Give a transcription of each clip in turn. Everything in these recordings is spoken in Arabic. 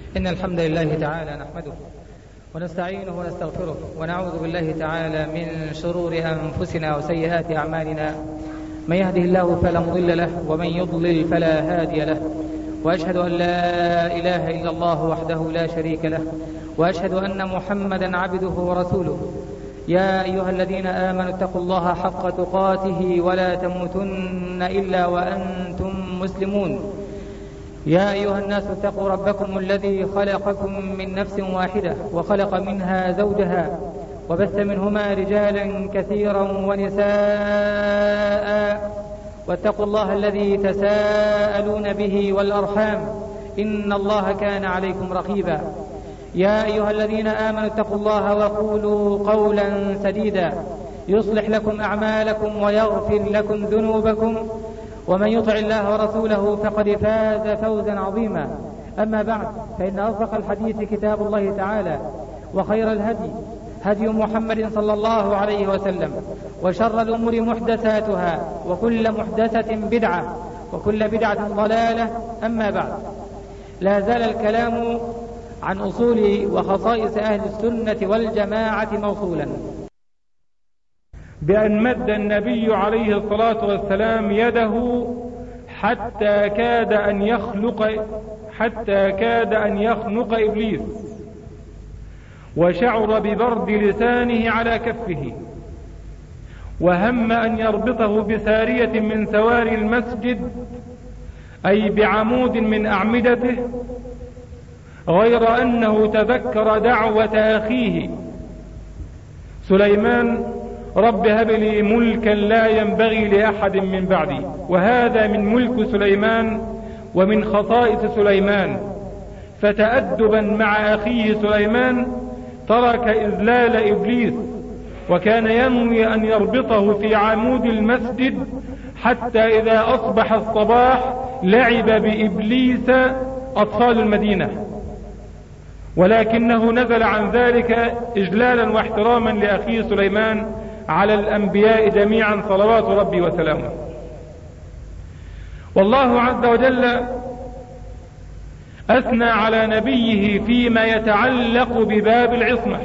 إن الحمد لله تعالى نحمده ونستعينه ونستغفره ونعوذ بالله تعالى من شرور أنفسنا وسيئات أعمالنا. من يهده الله فلا مضل له ومن يضلل فلا هادي له، وأشهد أن لا إله إلا الله وحده لا شريك له، وأشهد أن محمدا عبده ورسوله. يا أيها الذين آمنوا اتقوا الله حق تقاته ولا تموتن إلا وأنتم مسلمون. يا أيها الناس اتقوا ربكم الذي خلقكم من نفس واحدة وخلق منها زوجها وبث منهما رجالا كثيرا ونساء، واتقوا الله الذي تساءلون به والأرحام إن الله كان عليكم رقيبا. يا أيها الذين آمنوا اتقوا الله وقولوا قولا سديدا يصلح لكم أعمالكم ويغفر لكم ذنوبكم، ومن يطع الله ورسوله فقد فاز فوزا عظيما. أما بعد، فإن أصدق الحديث كتاب الله تعالى، وخير الهدي هدي محمد صلى الله عليه وسلم، وشر الأمور محدثاتها، وكل محدثة بدعة، وكل بدعة ضلالة. أما بعد، لا زال الكلام عن أصول وخصائص أهل السنة والجماعة موصولا، بأن مد النبي عليه الصلاة والسلام يده حتى كاد أن يخنق إبليس، وشعر ببرد لسانه على كفه، وهم أن يربطه بسارية من سواري المسجد، أي بعمود من أعمدته، غير أنه تذكر دعوة أخيه سليمان: رب هب لي ملكا لا ينبغي لأحد من بعدي. وهذا من ملك سليمان ومن خصائص سليمان. فتأدبا مع أخيه سليمان ترك إذلال إبليس، وكان ينوي أن يربطه في عمود المسجد حتى إذا أصبح الصباح لعب بإبليس أطفال المدينة، ولكنه نزل عن ذلك إجلالا واحتراما لأخيه سليمان على الأنبياء جميعا صلوات ربي وسلامه. والله عز وجل أثنى على نبيه فيما يتعلق بباب العصمة،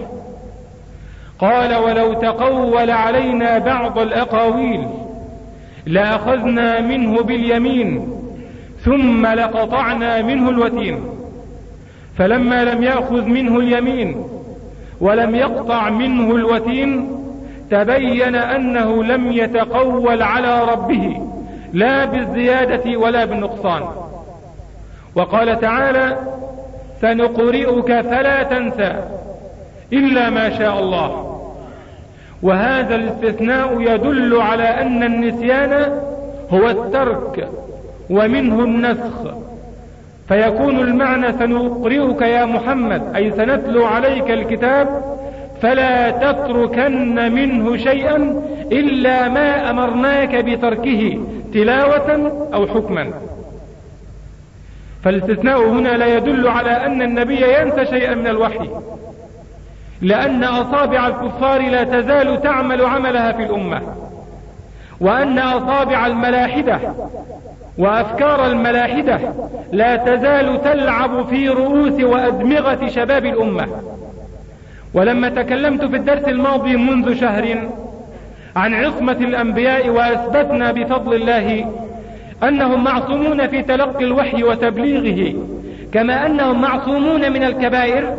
قال: ولو تقول علينا بعض الأقاويل لأخذنا منه باليمين ثم لقطعنا منه الوتين. فلما لم يأخذ منه اليمين ولم يقطع منه الوتين تبين أنه لم يتقول على ربه لا بالزيادة ولا بالنقصان. وقال تعالى: سنقرئك فلا تنسى إلا ما شاء الله. وهذا الاستثناء يدل على أن النسيان هو الترك ومنه النسخ، فيكون المعنى: سنقرئك يا محمد، أي سنتلو عليك الكتاب، فلا تتركن منه شيئا إلا ما أمرناك بتركه تلاوة أو حكما. فالاستثناء هنا لا يدل على أن النبي ينسى شيئا من الوحي، لأن أصابع الكفار لا تزال تعمل عملها في الأمة، وأن أصابع الملاحدة وأفكار الملاحدة لا تزال تلعب في رؤوس وأدمغة شباب الأمة. ولما تكلمت في الدرس الماضي منذ شهر عن عصمة الأنبياء، وأثبتنا بفضل الله أنهم معصومون في تلقي الوحي وتبليغه كما أنهم معصومون من الكبائر،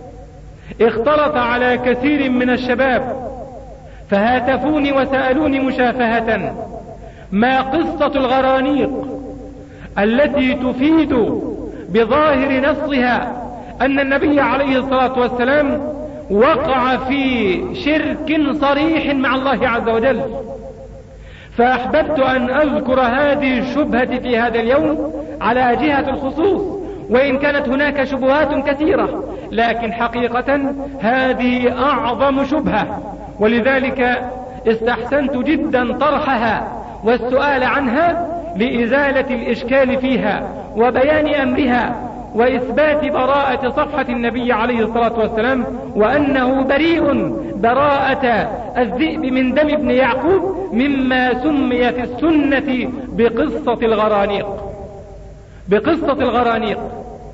اختلط على كثير من الشباب فهاتفوني وسألوني مشافهة: ما قصة الغرانيق التي تفيد بظاهر نصها أن النبي عليه الصلاة والسلام وقع في شرك صريح مع الله عز وجل؟ فأحببت أن أذكر هذه الشبهة في هذا اليوم على جهة الخصوص، وإن كانت هناك شبهات كثيرة، لكن حقيقة هذه أعظم شبهة، ولذلك استحسنت جدا طرحها والسؤال عنها لإزالة الإشكال فيها وبيان أمرها وإثبات براءة صفحة النبي عليه الصلاة والسلام، وأنه بريء براءة الذئب من دم ابن يعقوب، مما سمي في السنة بقصة الغرانيق.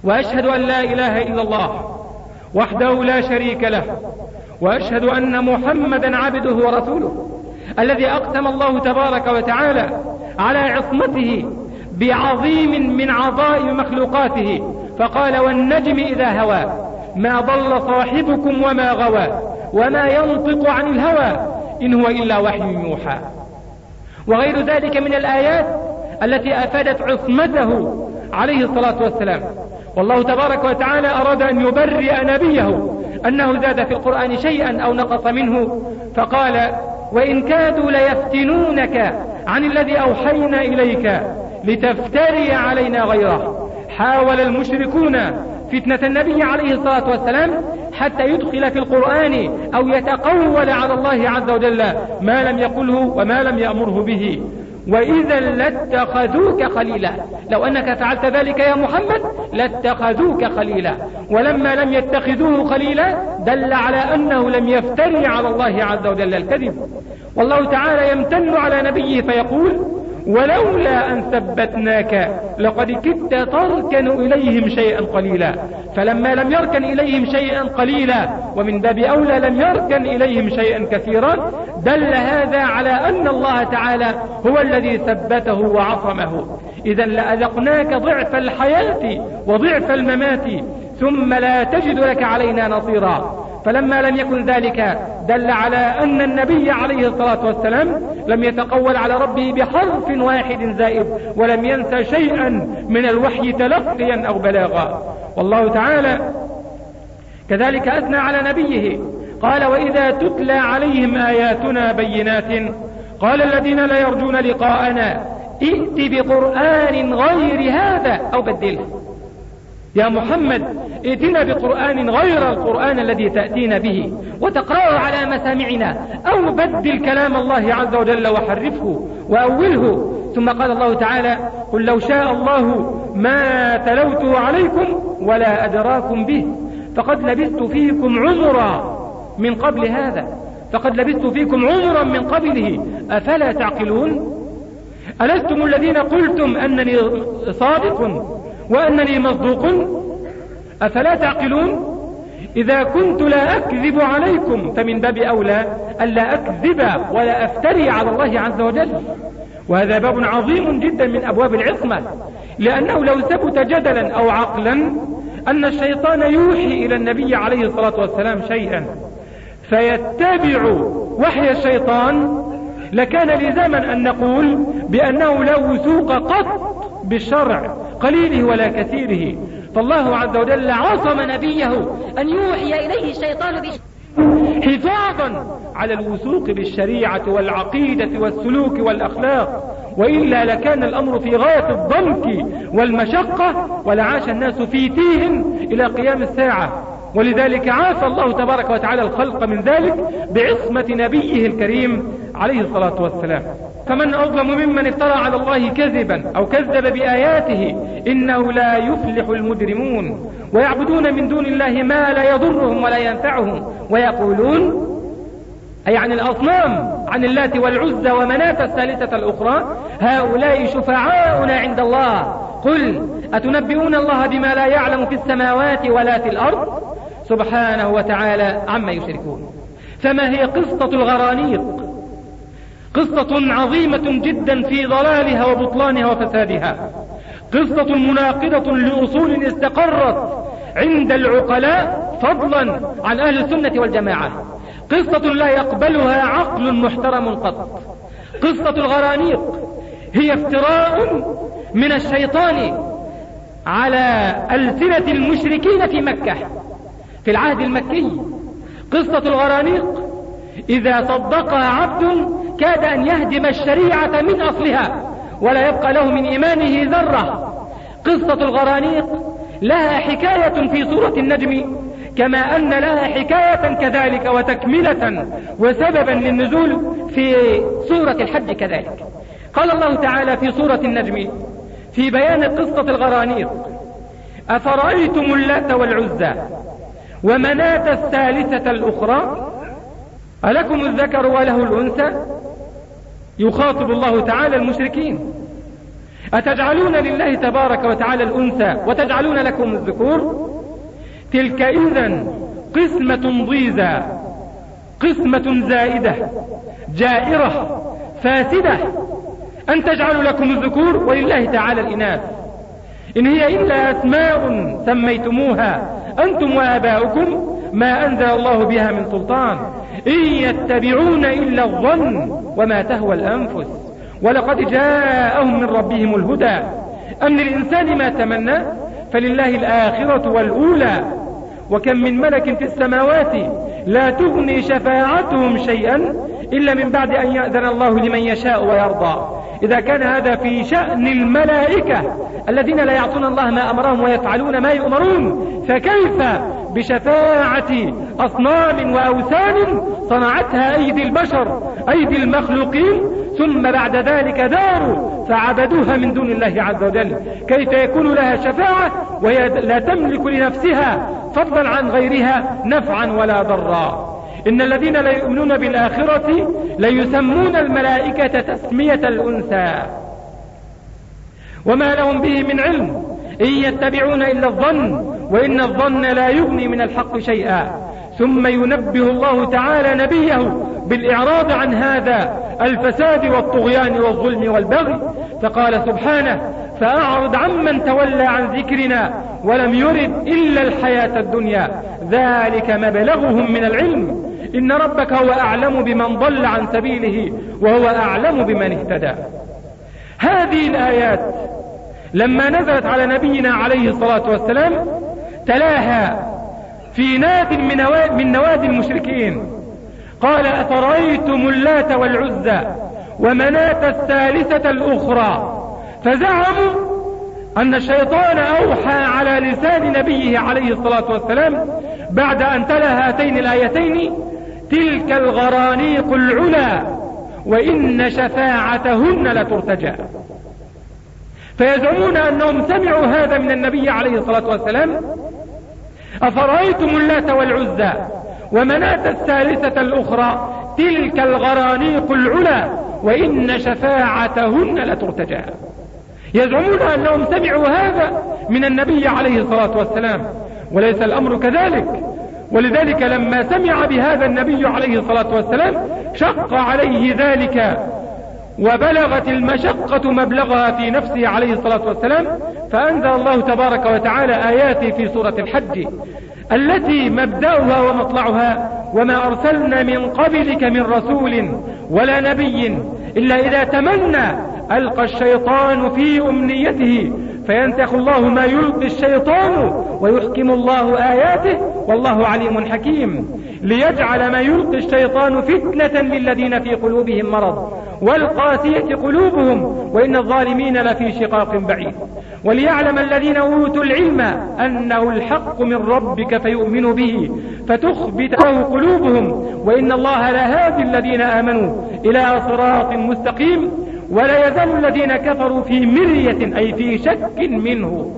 وأشهد أن لا إله إلا الله وحده لا شريك له، وأشهد أن محمدا عبده ورسوله الذي أقسم الله تبارك وتعالى على عصمته بعظيم من عظائم مخلوقاته، فقال: والنجم إذا هوى ما ضل صاحبكم وما غوى وما ينطق عن الهوى إن هو إلا وحي يوحى. وغير ذلك من الآيات التي أفادت عصمته عليه الصلاة والسلام. والله تبارك وتعالى أراد أن يبرئ نبيه أنه زاد في القرآن شيئا أو نقص منه، فقال: وإن كادوا ليفتنونك عن الذي أوحينا إليك لتفتري علينا غيره. حاول المشركون فتنة النبي عليه الصلاة والسلام حتى يدخل في القرآن أو يتقول على الله عز وجل ما لم يقله وما لم يأمره به، وإذا لاتخذوك خليلا. لو أنك فعلت ذلك يا محمد لاتخذوك خليلا، ولما لم يتخذوه خليلا دل على أنه لم يفتري على الله عز وجل الكذب. والله تعالى يمتن على نبيه فيقول: ولولا أن ثبتناك لقد كدت تركن إليهم شيئا قليلا. فلما لم يركن إليهم شيئا قليلا ومن باب أولى لم يركن إليهم شيئا كثيرا، دل هذا على أن الله تعالى هو الذي ثبته وعصمه. إذا لأذقناك ضعف الحياة وضعف الممات ثم لا تجد لك علينا نصيرا. فلما لم يكن ذلك دل على أن النبي عليه الصلاة والسلام لم يتقول على ربه بحرف واحد زائد، ولم ينسى شيئا من الوحي تلقيا أو بلاغا. والله تعالى كذلك أثنى على نبيه، قال: وإذا تتلى عليهم آياتنا بينات قال الذين لا يرجون لقاءنا ائت بقرآن غير هذا أو بدله. يا محمد ائتنا بقرآن غير القرآن الذي تأتينا به وتقرأه على مسامعنا، أو بدل كلام الله عز وجل وحرفه وأوله. ثم قال الله تعالى: قل لو شاء الله ما تلوته عليكم ولا أدراكم به فقد لبثت فيكم عمرا من قبل هذا، فقد لبثت فيكم عمرا من قبله أفلا تعقلون؟ ألستم الذين قلتم أنني صادق وأنني مصدوق؟ أفلا تعقلون؟ إذا كنت لا أكذب عليكم فمن باب أولى ألا أكذب ولا أفتري على الله عز وجل. وهذا باب عظيم جدا من أبواب العصمة، لأنه لو ثبت جدلا أو عقلا أن الشيطان يوحي إلى النبي عليه الصلاة والسلام شيئا فيتبع وحي الشيطان لكان لزاما أن نقول بأنه لا وثوق قط بالشرع قليله ولا كثيره. فالله عز وجل عصم نبيه أن يوحي إليه الشيطان حفاظا على الوثوق بالشريعة والعقيدة والسلوك والأخلاق، وإلا لكان الأمر في غاية الضنك والمشقة ولعاش الناس في تيه إلى قيام الساعة. ولذلك عافى الله تبارك وتعالى الخلق من ذلك بعصمة نبيه الكريم عليه الصلاة والسلام. فمن أظلم ممن افترى على الله كذبا أو كذب بآياته إنه لا يفلح المجرمون ويعبدون من دون الله ما لا يضرهم ولا ينفعهم ويقولون أي عن الأصنام عن اللات والعزى ومناة الثالثة الأخرى هؤلاء شفعاؤنا عند الله قل أتنبئون الله بما لا يعلم في السماوات ولا في الأرض سبحانه وتعالى عما يشركون. فما هي قصة الغرانيق؟ قصة عظيمة جدا في ضلالها وبطلانها وفسادها، قصة مناقضة لأصول استقرت عند العقلاء فضلا عن أهل السنة والجماعة، قصة لا يقبلها عقل محترم قط. قصة الغرانيق هي افتراء من الشيطان على ألسنة المشركين في مكة في العهد المكي. قصة الغرانيق إذا صدقها عبد كاد أن يهدم الشريعة من أصلها ولا يبقى له من إيمانه ذرة. قصة الغرانيق لها حكاية في سورة النجم كما أن لها حكاية كذلك وتكملة وسببا للنزول في سورة الحج كذلك. قال الله تعالى في سورة النجم في بيان قصة الغرانيق أفرأيتم اللات والعزى ومناة الثالثة الأخرى ألكم الذكر وله الأنثى؟ يخاطب الله تعالى المشركين أتجعلون لله تبارك وتعالى الأنثى وتجعلون لكم الذكور؟ تلك إذن قسمة ضيزى، قسمة زائدة جائرة فاسدة، أن تجعلوا لكم الذكور ولله تعالى الإناث. إن هي إلا أسماء سميتموها أنتم وآباؤكم ما أنزل الله بها من سلطان، إن يتبعون إلا الظن وما تهوى الأنفس ولقد جاءهم من ربهم الهدى. أم للإنسان ما تمنى؟ فلله الآخرة والأولى. وكم من ملك في السماوات لا تغني شفاعتهم شيئا إلا من بعد أن يأذن الله لمن يشاء ويرضى. إذا كان هذا في شأن الملائكة الذين لا يعصون الله ما أمرهم ويفعلون ما يؤمرون، فكيف بشفاعة أصنام وأوثان صنعتها أيدي البشر أيدي المخلوقين ثم بعد ذلك داروا فعبدوها من دون الله عز وجل؟ كيف يكون لها شفاعة وهي لا تملك لنفسها فضلا عن غيرها نفعا ولا ضرا؟ إن الذين لا يؤمنون بالآخرة ليسمون الملائكة تسمية الأنثى وما لهم به من علم، إن يتبعون إلا الظن وإن الظن لا يغني من الحق شيئا. ثم ينبه الله تعالى نبيه بالإعراض عن هذا الفساد والطغيان والظلم والبغي، فقال سبحانه: فأعرض عمن تولى عن ذكرنا ولم يرد إلا الحياة الدنيا ذلك مبلغهم من العلم إن ربك هو أعلم بمن ضل عن سبيله وهو أعلم بمن اهتدى. هذه الآيات لما نزلت على نبينا عليه الصلاة والسلام تلاها في ناد من نوادي المشركين، قال: أفرأيتم اللات والعزى ومناة الثالثة الأخرى. فزعموا أن الشيطان أوحى على لسان نبيه عليه الصلاة والسلام بعد أن تلا هاتين الآيتين: تلك الغرانيق العلا وإن شفاعتهن لترتجى. فيزعمون أنهم سمعوا هذا من النبي عليه الصلاة والسلام: أفرأيتم اللات والعزى ومناة الثالثة الأخرى تلك الغرانيق العلا وإن شفاعتهن لترتجى. يزعمون أنهم سمعوا هذا من النبي عليه الصلاة والسلام، وليس الأمر كذلك. ولذلك لما سمع بهذا النبي عليه الصلاة والسلام شق عليه ذلك وبلغت المشقة مبلغها في نفسه عليه الصلاة والسلام، فأنزل الله تبارك وتعالى آيات في سورة الحج التي مبدأها ومطلعها: وما أرسلنا من قبلك من رسول ولا نبي إلا إذا تمنى ألقى الشيطان في أمنيته فينسخ الله ما يلقي الشيطان ويحكم الله آياته والله عليم حكيم، ليجعل ما يلقي الشيطان فتنة للذين في قلوبهم مرض والقاسية قلوبهم وإن الظالمين لفي شقاق بعيد، وليعلم الذين أوتوا العلم أنه الحق من ربك فيؤمنوا به فتخبت له قلوبهم وإن الله لهادي الذين آمنوا إلى صراط مستقيم. ولا يزال الذين كفروا في مرية أي في شك منه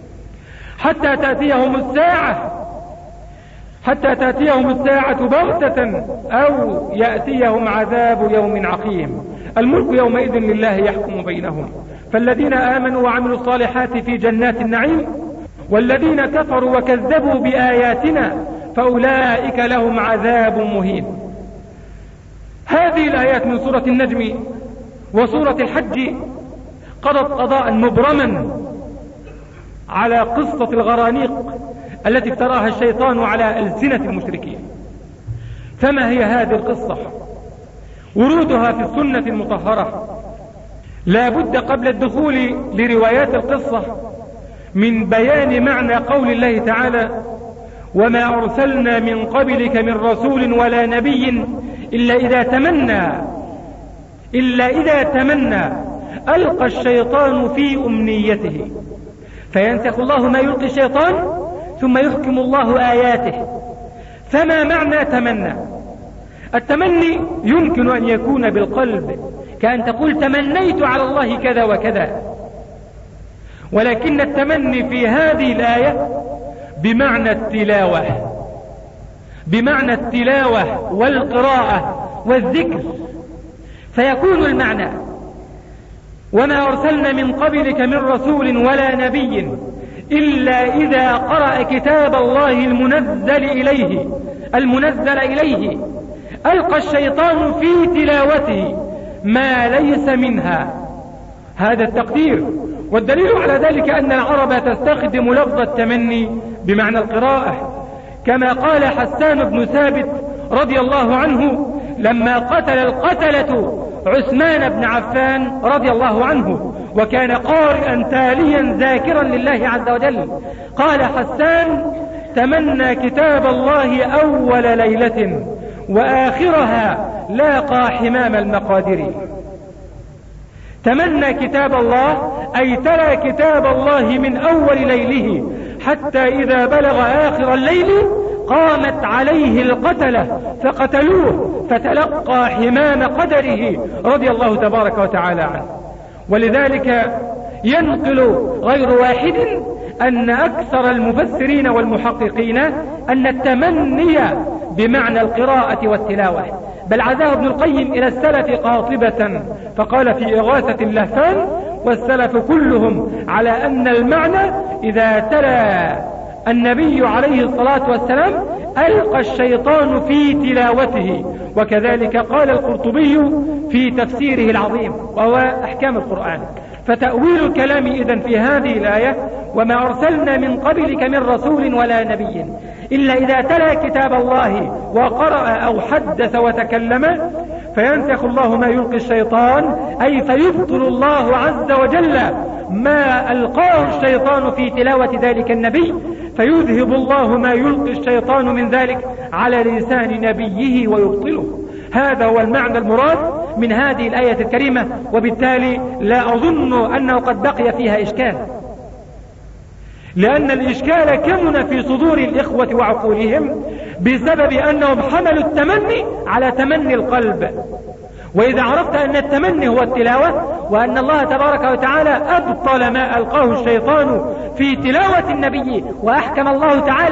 حتى تأتيهم الساعة بغتة أو يأتيهم عذاب يوم عقيم. الملك يومئذ لله يحكم بينهم، فالذين آمنوا وعملوا الصالحات في جنات النعيم والذين كفروا وكذبوا بآياتنا فأولئك لهم عذاب مهين. هذه الآيات من سورة النجم وسورة الحج قضت قضاء مبرما على قصة الغرانيق التي افتراها الشيطان على ألسنة المشركين. فما هي هذه القصة؟ ورودها في السنة المطهرة. لا بد قبل الدخول لروايات القصة من بيان معنى قول الله تعالى: وما أرسلنا من قبلك من رسول ولا نبي إلا إذا تمنى ألقى الشيطان في أمنيته فينسخ الله ما يلقي الشيطان ثم يحكم الله آياته. فما معنى تمنى؟ التمني يمكن أن يكون بالقلب، كأن تقول تمنيت على الله كذا وكذا، ولكن التمني في هذه الآية بمعنى التلاوة والقراءة والذكر. فيكون المعنى وما أرسلنا من قبلك من رسول ولا نبي إلا إذا قرأ كتاب الله المنزل إليه ألقى الشيطان في تلاوته ما ليس منها. هذا التقدير. والدليل على ذلك أن العرب تستخدم لفظ التمني بمعنى القراءة، كما قال حسان بن ثابت رضي الله عنه لما قتل القتلة عثمان بن عفان رضي الله عنه، وكان قارئا تاليا ذاكرا لله عز وجل، قال حسان: تمنى كتاب الله أول ليلة وآخرها لاقى حمام المقادير. تمنى كتاب الله أي تلا كتاب الله من أول ليله حتى إذا بلغ آخر الليل قامت عليه القتلة فقتلوه فتلقى حمام قدره رضي الله تبارك وتعالى عنه. ولذلك ينقل غير واحد أن أكثر المفسرين والمحققين أن التمني بمعنى القراءة والتلاوة، بل عزاه ابن القيم إلى السلف قاطبة فقال في إغاثة اللهفان: والسلف كلهم على أن المعنى إذا تلا النبي عليه الصلاة والسلام ألقى الشيطان في تلاوته. وكذلك قال القرطبي في تفسيره العظيم وهو أحكام القرآن. فتأويل الكلام إذن في هذه الآية: وما أرسلنا من قبلك من رسول ولا نبي إلا إذا تلا كتاب الله وقرأ أو حدث وتكلم فينسخ الله ما يلقي الشيطان، أي فيبطل الله عز وجل ما ألقاه الشيطان في تلاوة ذلك النبي، فيذهب الله ما يلقي الشيطان من ذلك على لسان نبيه ويبطله. هذا هو المعنى المراد من هذه الآية الكريمة، وبالتالي لا أظن أنه قد بقي فيها إشكال، لأن الإشكال كمن في صدور الإخوة وعقولهم بسبب أنهم حملوا التمني على تمني القلب. وإذا عرفت أن التمني هو التلاوة، وأن الله تبارك وتعالى أبطل ما ألقاه الشيطان في تلاوة النبي، وأحكم الله تعالى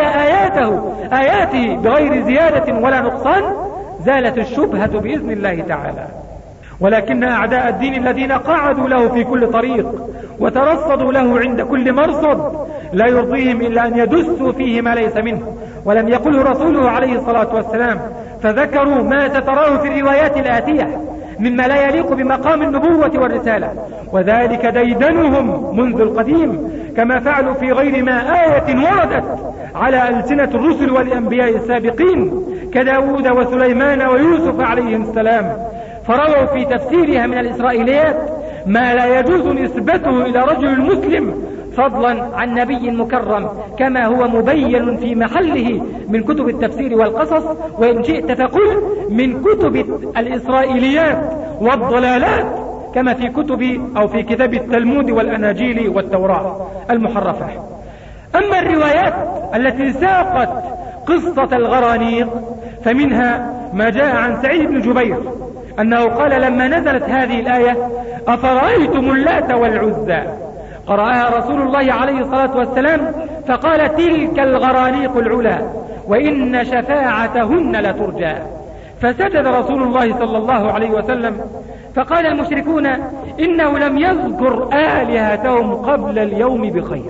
آياته بغير زيادة ولا نقصان، زالت الشبهة بإذن الله تعالى. ولكن أعداء الدين الذين قعدوا له في كل طريق وترصدوا له عند كل مرصد لا يرضيهم إلا أن يدسوا فيه ما ليس منه ولم يقله رسوله عليه الصلاة والسلام، فذكروا ما ستراه في الروايات الآتية مما لا يليق بمقام النبوة والرسالة، وذلك ديدنهم منذ القديم، كما فعلوا في غير ما آية وردت على ألسنة الرسل والأنبياء السابقين كداود وسليمان ويوسف عليهم السلام، فرووا في تفسيرها من الإسرائيليات ما لا يجوز نسبته إلى رجل مسلم فضلا عن نبي مكرم، كما هو مبين في محله من كتب التفسير والقصص، وإن شئت فقل من كتب الإسرائيليات والضلالات، كما في في كتاب التلمود والأناجيل والتوراة المحرفة. أما الروايات التي ساقت قصة الغرانيق فمنها ما جاء عن سعيد بن جبير أنه قال لما نزلت هذه الآية: أفرأيتم اللات والعزى، قرأها رسول الله عليه الصلاة والسلام فقال: تلك الغرانيق العلا وإن شفاعتهن لترجى. فسجد رسول الله صلى الله عليه وسلم، فقال المشركون: إنه لم يذكر آلهتهم قبل اليوم بخير.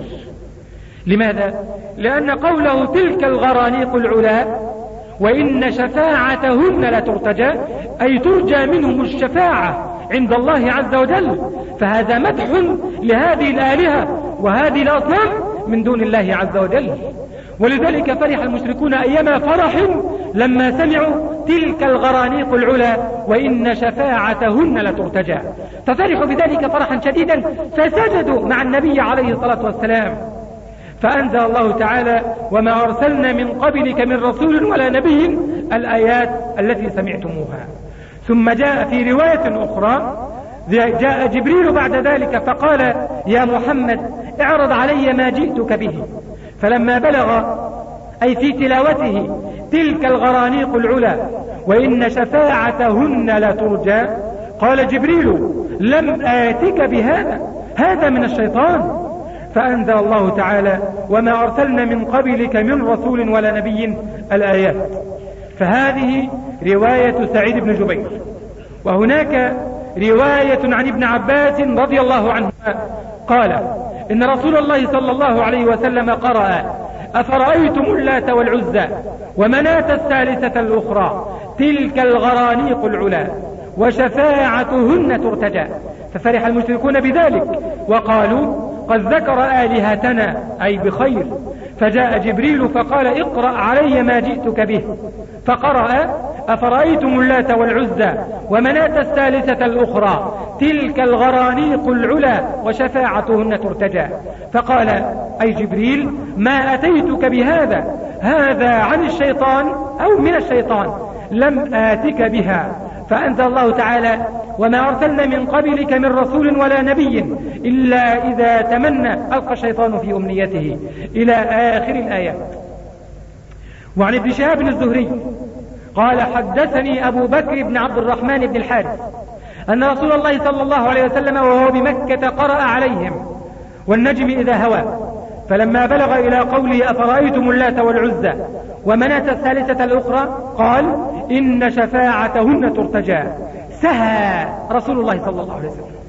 لماذا؟ لأن قوله تلك الغرانيق العلا وإن شفاعتهن لترتجى أي ترجى منهم الشفاعة عند الله عز وجل، فهذا مدح لهذه الآلهة وهذه الأصنام من دون الله عز وجل. ولذلك فرح المشركون أيما فرح لما سمعوا تلك الغرانيق العلا وإن شفاعتهن لترتجى، ففرحوا بذلك فرحا شديدا فسجدوا مع النبي عليه الصلاة والسلام، فأنزل الله تعالى: وما أرسلنا من قبلك من رسول ولا نبي، الآيات التي سمعتموها. ثم جاء في رواية أخرى جاء جبريل بعد ذلك فقال: يا محمد اعرض علي ما جئتك به، فلما بلغ أي في تلاوته تلك الغرانيق العلا وإن شفاعتهن لترجى قال جبريل: لم آتك بهذا، هذا من الشيطان. فأنزل الله تعالى: وما أرسلنا من قبلك من رسول ولا نبي، الآيات. فهذه رواية سعيد بن جبير. وهناك رواية عن ابن عباس رضي الله عنهما قال إن رسول الله صلى الله عليه وسلم قرأ أفرأيتم اللات والعزى ومناة الثالثة الأخرى تلك الغرانيق العلا وشفاعتهن ترتجى. ففرح المشركون بذلك وقالوا قد ذكر آلهتنا أي بخير. فجاء جبريل فقال اقرأ علي ما جئتك به، فقرأ أفرأيتم اللات والعزى ومناة الثالثة الأخرى تلك الغرانيق العلا وشفاعتهن ترتجى. فقال أي جبريل ما أتيتك بهذا، هذا عن الشيطان أو من الشيطان، لم آتك بها. فأنزل الله تعالى وما أرسلنا من قبلك من رسول ولا نبي إلا إذا تمنى ألقى الشيطان في أمنيته إلى آخر الآيات. وعن ابن شهاب الزهري قال حدثني أبو بكر بن عبد الرحمن بن الحارث أن رسول الله صلى الله عليه وسلم وهو بمكة قرأ عليهم والنجم إذا هوى، فلما بلغ إلى قوله أفرأيتم اللات والعزى ومناة الثالثة الأخرى قال إن شفاعتهن ترتجى. سهى رسول الله صلى الله عليه وسلم،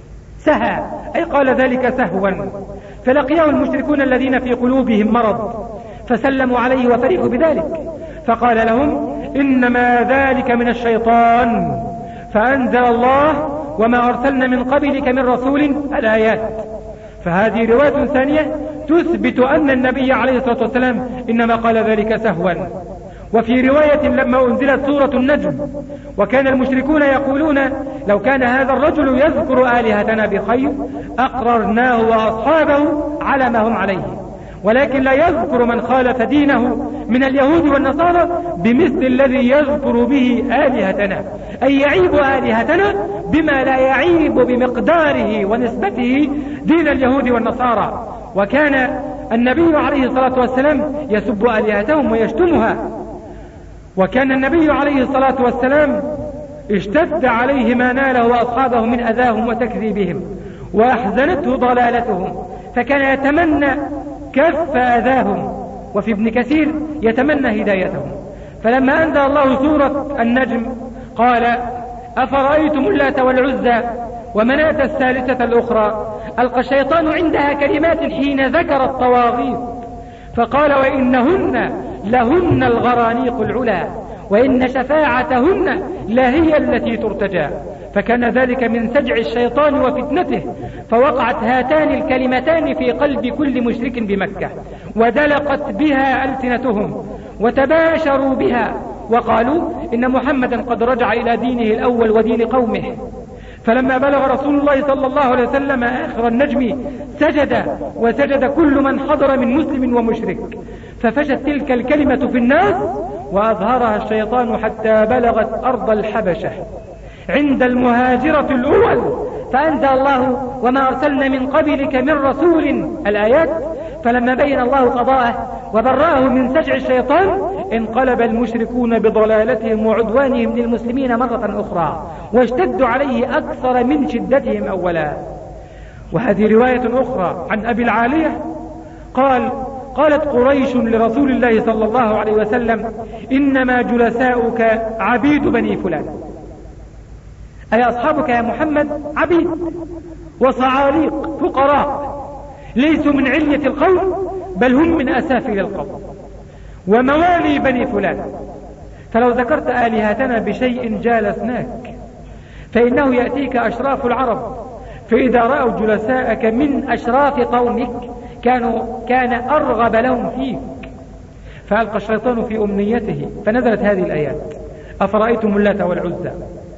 سهى أي قال ذلك سهوا، فلقيه المشركون الذين في قلوبهم مرض فسلموا عليه وفرحوا بذلك، فقال لهم إنما ذلك من الشيطان. فأنزل الله وما أرسلنا من قبلك من رسول الآيات. فهذه رواية ثانية تثبت أن النبي عليه الصلاة والسلام إنما قال ذلك سهوا. وفي رواية لما أنزلت سورة النجم وكان المشركون يقولون لو كان هذا الرجل يذكر آلهتنا بخير أقررناه وأصحابه على ما هم عليه، ولكن لا يذكر من خالف دينه من اليهود والنصارى بمثل الذي يذكر به آلهتنا، أي يعيب آلهتنا بما لا يعيب بمقداره ونسبته دين اليهود والنصارى. وكان النبي عليه الصلاة والسلام يسب آلهتهم ويشتمها، وكان النبي عليه الصلاة والسلام اشتد عليه ما ناله وأصحابه من أذاهم وتكذيبهم وأحزنته ضلالتهم، فكان يتمنى كف أذاهم، وفي ابن كثير يتمنى هدايتهم. فلما أنزل الله سورة النجم قال أفرأيتم اللات والعزى ومناة الثالثة الأخرى، ألقى الشيطان عندها كلمات حين ذكر الطواغيت فقال وإنهن لهن الغرانيق العلا وإن شفاعتهن لهي التي ترتجى. فكان ذلك من سجع الشيطان وفتنته، فوقعت هاتان الكلمتان في قلب كل مشرك بمكة ودلقت بها ألسنتهم وتباشروا بها وقالوا إن محمدا قد رجع إلى دينه الأول ودين قومه. فلما بلغ رسول الله صلى الله عليه وسلم آخر النجم سجد، وسجد كل من حضر من مسلم ومشرك، ففشت تلك الكلمة في الناس وأظهرها الشيطان حتى بلغت أرض الحبشة عند المهاجرة الأول، فأنزل الله وما أرسلنا من قبلك من رسول الآيات. فلما بين الله قضاءه وبرأه من سجع الشيطان انقلب المشركون بضلالتهم وعدوانهم للمسلمين مرة أخرى واشتدوا عليه أكثر من شدتهم أولا. وهذه رواية أخرى عن أبي العالية قالت قريش لرسول الله صلى الله عليه وسلم إنما جلساؤك عبيد بني فلان، أي أصحابك يا محمد عبيد وصعاليق فقراء ليسوا من علية القوم بل هم من أسافل القوم وموالي بني فلان، فلو ذكرت آلهتنا بشيء جالسناك، فإنه يأتيك أشراف العرب فإذا رأوا جلساءك من أشراف قومك كان أرغب لهم فيك. فألقى الشيطان في أمنيته فنزلت هذه الآيات أفرأيتم اللات والعزى،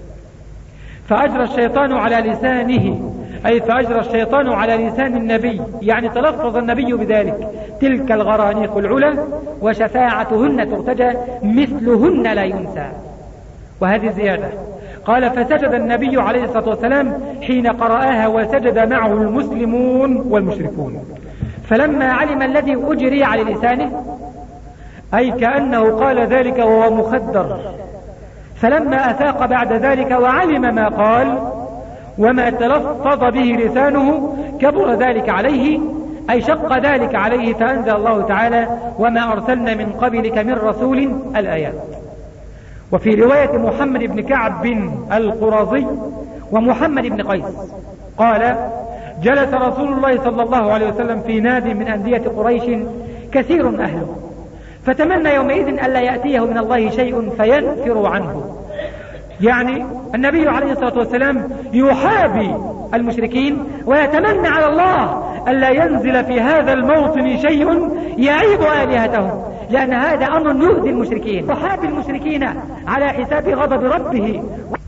فأجرى الشيطان على لسانه، أي فأجرى الشيطان على لسان النبي، يعني تلفظ النبي بذلك تلك الغرانيق العلا وشفاعتهن ترتجى مثلهن لا ينسى. وهذه زيادة قال فسجد النبي عليه الصلاة والسلام حين قرأها وسجد معه المسلمون والمشركون. فلما علم الذي أجري على لسانه أي كأنه قال ذلك وهو مخدر، فلما أفاق بعد ذلك وعلم ما قال وما تلفظ به لسانه كبر ذلك عليه، أي شق ذلك عليه، فأنزل الله تعالى وما أرسلنا من قبلك من رسول الآيات. وفي رواية محمد بن كعب القرظي ومحمد بن قيس. قال: جلس رسول الله صلى الله عليه وسلم في نادي من أندية قريش كثير أهله، فتمنى يومئذ ألا يأتيه من الله شيء فينفر عنه. يعني النبي عليه الصلاة والسلام يحابي المشركين ويتمنى على الله ألا ينزل في هذا الموطن شيء يعيب آلهتهم، لأن هذا أمر يؤذي المشركين. يحابي المشركين على حساب غضب ربه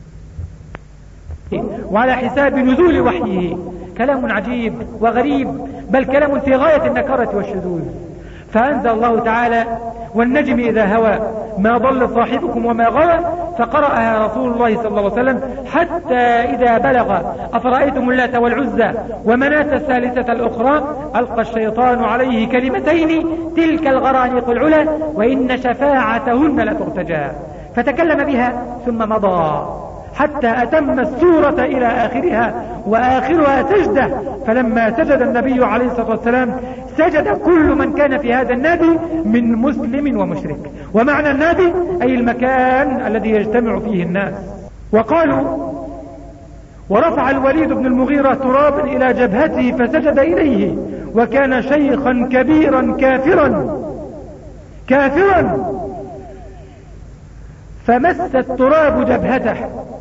وعلى حساب نزول وحيه. كلام عجيب وغريب، بل كلام في غاية النكرة والشذوذ. فأنزل الله تعالى: والنجم إذا هوى ما ضل صاحبكم وما غوى، فقرأها رسول الله صلى الله عليه وسلم حتى إذا بلغ أفرأيتم اللات والعزى ومناة الثالثة الأخرى ألقى الشيطان عليه كلمتين تلك الغرانيق العلا وإن شفاعتهن لترتجى، فتكلم بها ثم مضى حتى أتم السورة إلى آخرها، وآخرها سجدة. فلما سجد النبي عليه الصلاة والسلام سجد كل من كان في هذا النادي من مسلم ومشرك. ومعنى النادي أي المكان الذي يجتمع فيه الناس. وقالوا: ورفع الوليد بن المغيرة ترابا إلى جبهته فسجد إليه، وكان شيخا كبيرا كافرا فمس التراب جبهته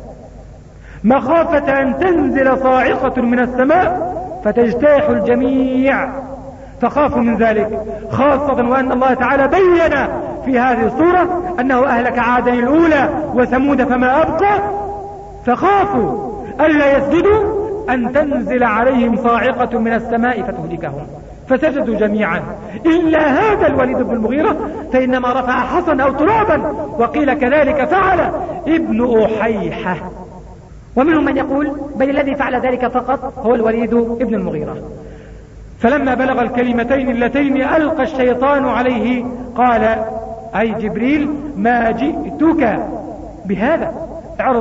مخافة أن تنزل صاعقة من السماء فتجتاح الجميع، فخافوا من ذلك، خاصة وأن الله تعالى بين في هذه السورة أنه أهلك عادا الأولى وثمود فما أبقى، فخافوا ألا يسجدوا أن تنزل عليهم صاعقة من السماء فتهلكهم، فسجدوا جميعا إلا هذا الوليد بن المغيرة، فإنما رفع حصا أو ترابا، وقيل كذلك فعل ابن أحيحة. ومنهم من يقول بل الذي فعل ذلك فقط هو الوليد ابن المغيرة. فلما بلغ الكلمتين اللتين ألقى الشيطان عليه قال: أي جبريل ما جئتك بهذا، اعرض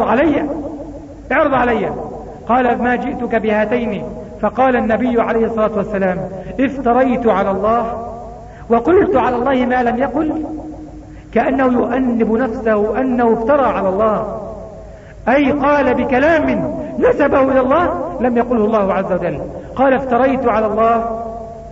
علي. قال: ما جئتك بهاتين. فقال النبي عليه الصلاة والسلام: افتريت على الله وقلت على الله ما لم يقل، كأنه يؤنب نفسه أنه افترى على الله، أي قال بكلام نسبه إلى الله لم يقله الله عز وجل. قال: افتريت على الله،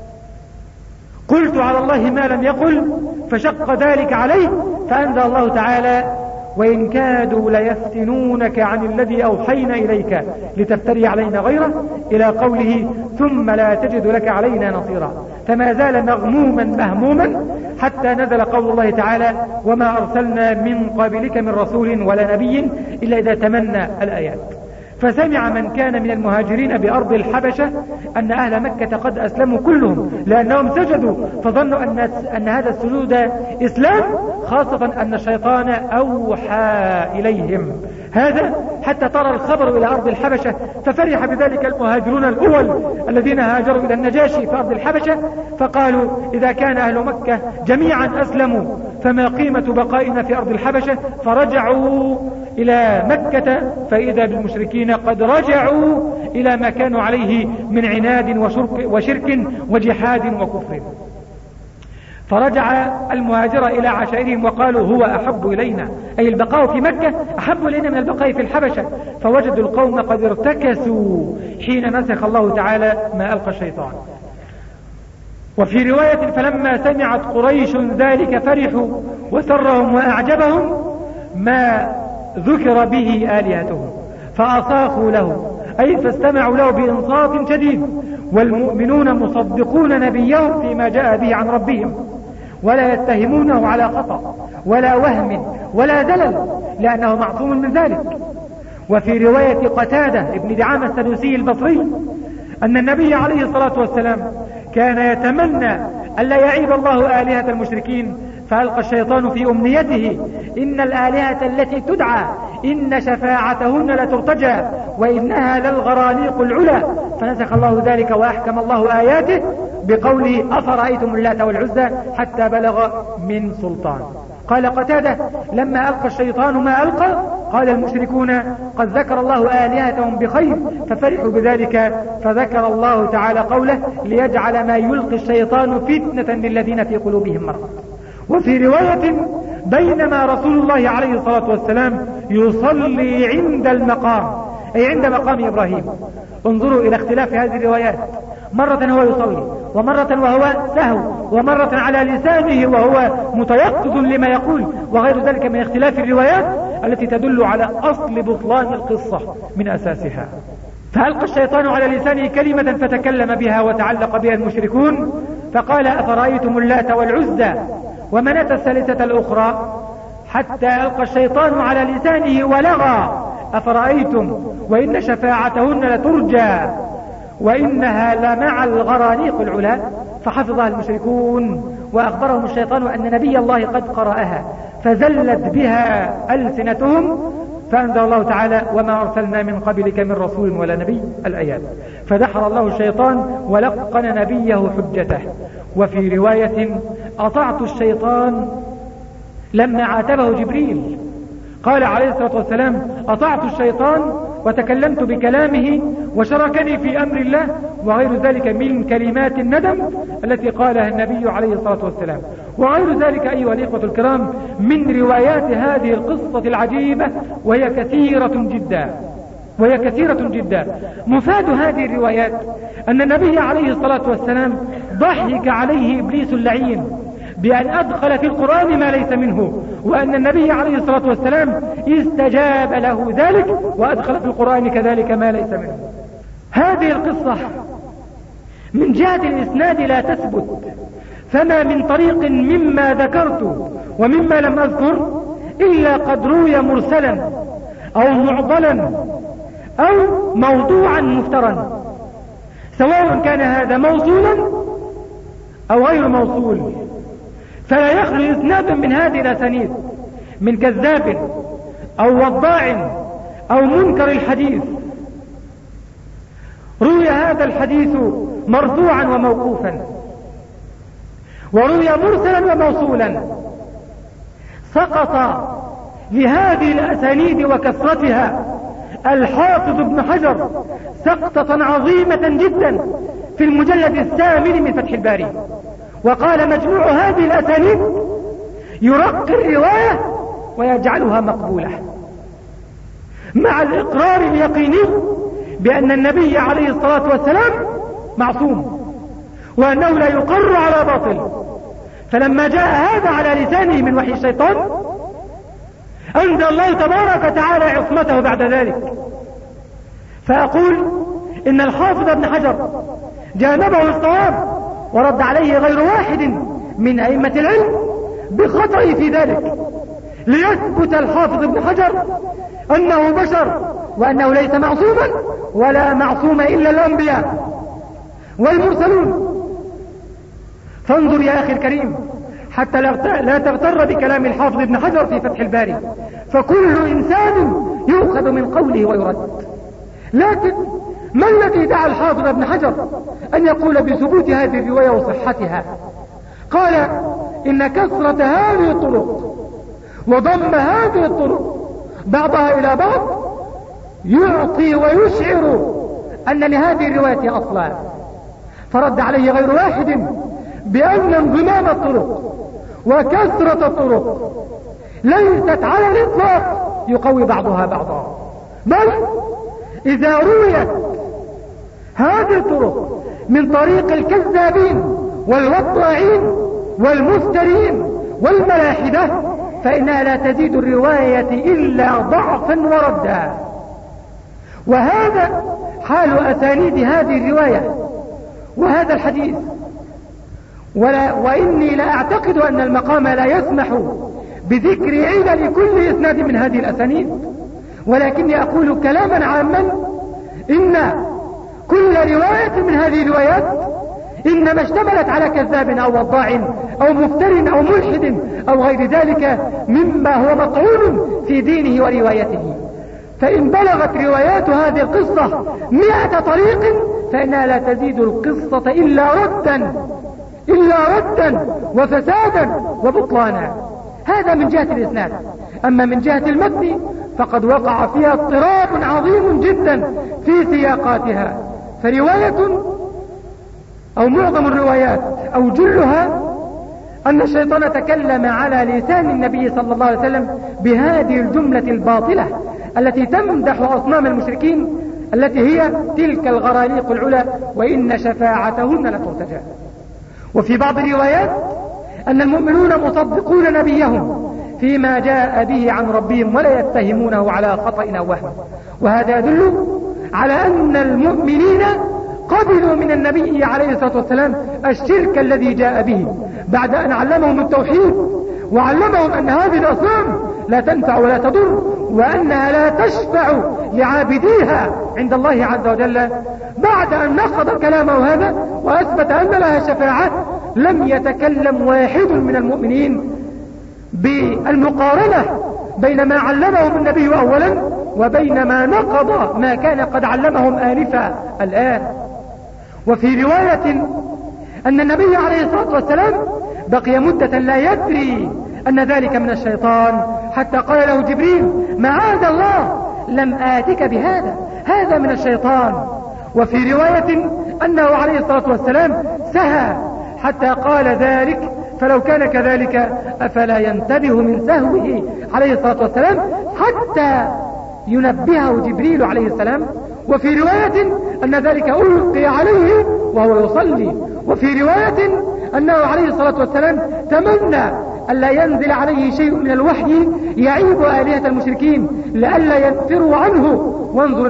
قلت على الله ما لم يقل، فشق ذلك عليه، فأنزل الله تعالى: وإن كادوا ليفتنونك عن الذي أوحينا إليك لتفتري علينا غيره، إلى قوله: ثم لا تجد لك علينا نصيرا. فما زال مغموما مهموما حتى نزل قول الله تعالى: وما أرسلنا من قبلك من رسول ولا نبي إلا إذا تمنى الآيات. فسمع من كان من المهاجرين بأرض الحبشة أن أهل مكة قد أسلموا كلهم لأنهم سجدوا، فظنوا أن هذا السجود إسلام، خاصة أن الشيطان أوحى إليهم هذا حتى طار الخبر إلى أرض الحبشة، ففرح بذلك المهاجرون الأول الذين هاجروا إلى النجاشي في أرض الحبشة، فقالوا: إذا كان أهل مكة جميعا أسلموا فما قيمة بقائنا في أرض الحبشة؟ فرجعوا إلى مكة فإذا بالمشركين قد رجعوا إلى ما كانوا عليه من عناد وشرك وجحاد وكفر. فرجع المهاجر إلى عشائرهم وقالوا: هو أحب إلينا، أي البقاء في مكة أحب إلينا من البقاء في الحبشة. فوجدوا القوم قد ارتكسوا حين نسخ الله تعالى ما ألقى الشيطان. وفي رواية: فلما سمعت قريش ذلك فرحوا وسرهم وأعجبهم ما ذكر به آلهتهم فأصاخوا له، أي فاستمعوا له بإنصات شديد، والمؤمنون مصدقون نبيهم فيما جاء به عن ربهم، ولا يتهمونه على خطأ ولا وهم ولا دلل، لأنه معصوم من ذلك. وفي رواية قتادة ابن دعامة السدوسي البصري أن النبي عليه الصلاة والسلام كان يتمنى ألا يعيب الله آلهة المشركين، فألقى الشيطان في أمنيته: إن الآلهة التي تدعى إن شفاعتهن لترتجى وإنها للغرانيق العلا، فنسخ الله ذلك وأحكم الله آياته بقوله: أفرأيتم اللات والعزى، حتى بلغ من سلطان. قال قتادة: لما ألقى الشيطان ما ألقى قال المشركون: قد ذكر الله آلهتهم بخير، ففرحوا بذلك، فذكر الله تعالى قوله: ليجعل ما يلقي الشيطان فتنة للذين في قلوبهم مرض. وفي رواية: بينما رسول الله عليه الصلاة والسلام يصلي عند المقام أي عند مقام إبراهيم. انظروا إلى اختلاف هذه الروايات، مرة هو يصلي، ومرة وهو سهو، ومرة على لسانه وهو متيقظ لما يقول، وغير ذلك من اختلاف الروايات التي تدل على أصل بطلان القصة من أساسها. فألقى الشيطان على لسانه كلمة فتكلم بها وتعلق بها المشركون، فقال أفرأيتم اللات والعزى ومناة الثالثة الأخرى، حتى ألقى الشيطان على لسانه ولغى أفرأيتم وإن شفاعتهن لترجى وإنها لمع الغرانيق العلا، فحفظها المشركون، وأخبرهم الشيطان أن نبي الله قد قرأها فزلت بها ألسنتهم، فأنزل الله تعالى وما أرسلنا من قبلك من رسول ولا نبي الآيات، فدحر الله الشيطان ولقن نبيه حجته. وفي رواية أطعت الشيطان لما عاتبه جبريل، قال عليه الصلاة والسلام أطعت الشيطان وتكلمت بكلامه وشركني في أمر الله، وغير ذلك من كلمات الندم التي قالها النبي عليه الصلاة والسلام. وغير ذلك أيها الإخوة الكرام من روايات هذه القصة العجيبة، وهي كثيرة جدا. مفاد هذه الروايات أن النبي عليه الصلاة والسلام ضحك عليه إبليس اللعين بأن أدخل في القرآن ما ليس منه، وأن النبي عليه الصلاة والسلام استجاب له ذلك وأدخل في القرآن كذلك ما ليس منه. هذه القصة من جهة الإسناد لا تثبت، فما من طريق مما ذكرت ومما لم أذكر إلا قد روي مرسلا أو معضلا أو موضوعا مفترا، سواء كان هذا موصولا أو غير موصول، فلا يخلو إسناد من هذه الأسانيد من كذاب أو وضاع أو منكر الحديث. روي هذا الحديث مرفوعا وموقوفا، وروي مرسلا وموصولا. سقط لهذه الأسانيد وكثرتها الحافظ ابن حجر سقطة عظيمة جدا في المجلد 8 من فتح الباري، وقال مجموع هذه الأسانيد يرقي الرواية ويجعلها مقبولة، مع الإقرار اليقيني بأن النبي عليه الصلاة والسلام معصوم، وأنه لا يقر على باطل. فلما جاء هذا على لسانه من وحي الشيطان أنزل الله تبارك وتعالى عصمته بعد ذلك. فأقول إن الحافظ ابن حجر جانبه الصواب ورد عليه غير واحد من أئمة العلم بخطئه في ذلك، ليثبت الحافظ ابن حجر أنه بشر وأنه ليس معصوما، ولا معصوم إلا الأنبياء والمرسلون. فانظر يا أخي الكريم حتى لا تغتر بكلام الحافظ ابن حجر في فتح الباري، فكل إنسان يؤخذ من قوله ويرد. لكن ما الذي دعا الحافظ ابن حجر أن يقول بثبوت هذه الرواية وصحتها؟ قال إن كثرة هذه الطرق وضم هذه الطرق بعضها إلى بعض يعطي ويشعر أن لهذه الرواية أصلا. فرد عليه غير واحد بأن انضمام الطرق وكثرة الطرق ليست على الإطلاق يقوي بعضها بعضا، بل إذا رويت هذه الطرق من طريق الكذابين والوضاعين والمفترين والملاحدة فإنها لا تزيد الرواية إلا ضعفا وردا. وهذا حال أسانيد هذه الرواية وهذا الحديث. وإني لا أعتقد أن المقام لا يسمح بذكر علل كل إسناد من هذه الأسانيد، ولكني أقول كلاما عاما إن كل رواية من هذه الروايات إنما اشتملت على كذاب أو وضاع أو مفتر أو ملحد أو غير ذلك مما هو مطعون في دينه وروايته. فإن بلغت روايات هذه القصة 100 طريق فإنها لا تزيد القصة إلا ردا وفسادا وبطلانا. هذا من جهة الإسناد. أما من جهة المتن فقد وقع فيها اضطراب عظيم جدا في سياقاتها. فرواية أو معظم الروايات أو جلها أن الشيطان تكلم على لسان النبي صلى الله عليه وسلم بهذه الجملة الباطلة التي تمدح أصنام المشركين التي هي تلك الغرانيق العلا وإن شفاعتهن لترتجى. وفي بعض الروايات أن المؤمنون مصدقون نبيهم فيما جاء به عن ربهم ولا يتهمونه على خطأ أو وهم. وهذا يدل على أن المؤمنين قبلوا من النبي عليه الصلاة والسلام الشرك الذي جاء به بعد أن علمهم التوحيد وعلمهم أن هذه الأصنام لا تنفع ولا تضر وأنها لا تشفع لعابديها عند الله عز وجل. بعد أن نقض كلامه هذا وأثبت أن لها شفاعة لم يتكلم واحد من المؤمنين بالمقارنة بين ما علمهم النبي أولا وبين ما نقض ما كان قد علمهم آنفا الآن. وفي رواية أن النبي عليه الصلاة والسلام بقي مدة لا يدري أن ذلك من الشيطان حتى قال له جبريل معاذ الله لم آتك بهذا، هذا من الشيطان. وفي رواية أنه عليه الصلاة والسلام سهى حتى قال ذلك فلو كان كذلك أفلا ينتبه من سهوه عليه الصلاة والسلام حتى ينبهه جبريل عليه السلام. وفي رواية أن ذلك ألقي عليه وهو يصلي. وفي رواية أنه عليه الصلاة والسلام تمنى ألا ينزل عليه شيء من الوحي يعيب آلهة المشركين لئلا ينفروا عنه. وانظر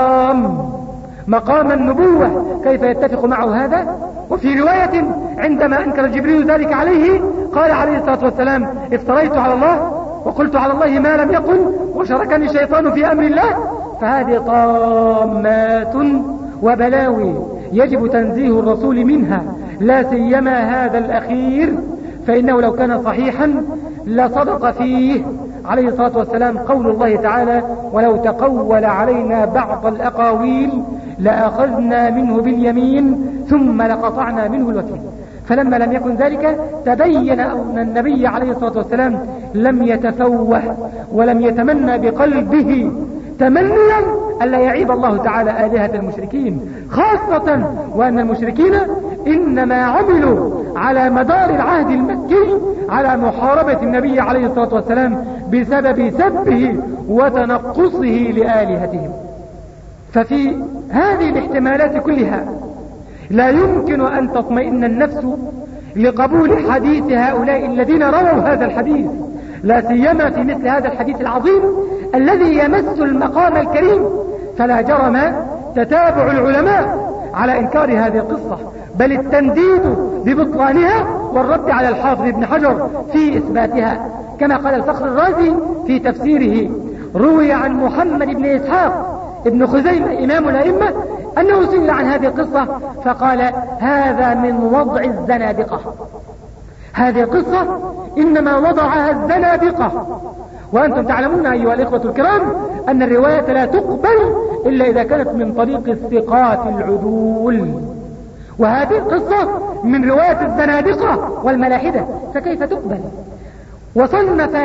مقام النبوة كيف يتفق معه هذا. وفي رواية عندما أنكر جبريل ذلك عليه قال عليه الصلاة والسلام افتريت على الله وقلت على الله ما لم يقل وشركني الشيطان في أمر الله. فهذه طامات وبلاوي يجب تنزيه الرسول منها لا سيما هذا الأخير فإنه لو كان صحيحا لصدق فيه عليه الصلاة والسلام قول الله تعالى ولو تقول علينا بعض الأقاويل لأخذنا منه باليمين ثم لقطعنا منه الوتين. فلما لم يكن ذلك تبين أن النبي عليه الصلاة والسلام لم يتفوه ولم يتمنى بقلبه تمنيا ألا يعيب الله تعالى آلهة المشركين، خاصة وأن المشركين إنما عملوا على مدار العهد المكي على محاربة النبي عليه الصلاة والسلام بسبب سبه وتنقصه لآلهتهم. ففي هذه الاحتمالات كلها لا يمكن أن تطمئن النفس لقبول حديث هؤلاء الذين رووا هذا الحديث، لا سيما في مثل هذا الحديث العظيم الذي يمس المقام الكريم. فلا جرم تتابع العلماء على إنكار هذه القصة بل التنديد ببطلانها والرد على الحافظ ابن حجر في إثباتها. كما قال الفخر الرازي في تفسيره روي عن محمد بن إسحاق ابن خزيمة إمام الأئمة أنه سئل عن هذه القصة فقال هذا من وضع الزنادقة، هذه القصة إنما وضعها الزنادقة. وأنتم تعلمون أيها الإخوة الكرام أن الرواية لا تقبل إلا إذا كانت من طريق الثقات العدول، وهذه القصة من رواية الزنادقة والملاحدة فكيف تقبل؟ وصنف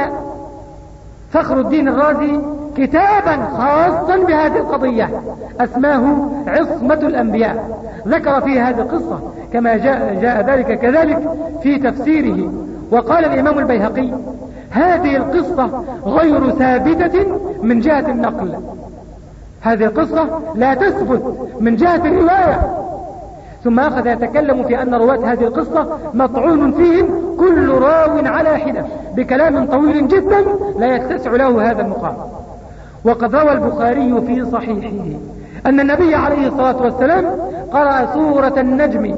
فخر الدين الرازي كتابا خاصا بهذه القضية اسماه عصمة الأنبياء، ذكر فيه هذه القصة كما جاء ذلك كذلك في تفسيره. وقال الإمام البيهقي هذه القصة غير ثابتة من جهة النقل، هذه القصة لا تثبت من جهة الرواية. ثم أخذ يتكلم في أن رواة هذه القصة مطعون فيهم كل راو على حدة بكلام طويل جدا لا يتسع له هذا المقام. وقد روى البخاري في صحيحه أن النبي عليه الصلاة والسلام قرأ سورة النجم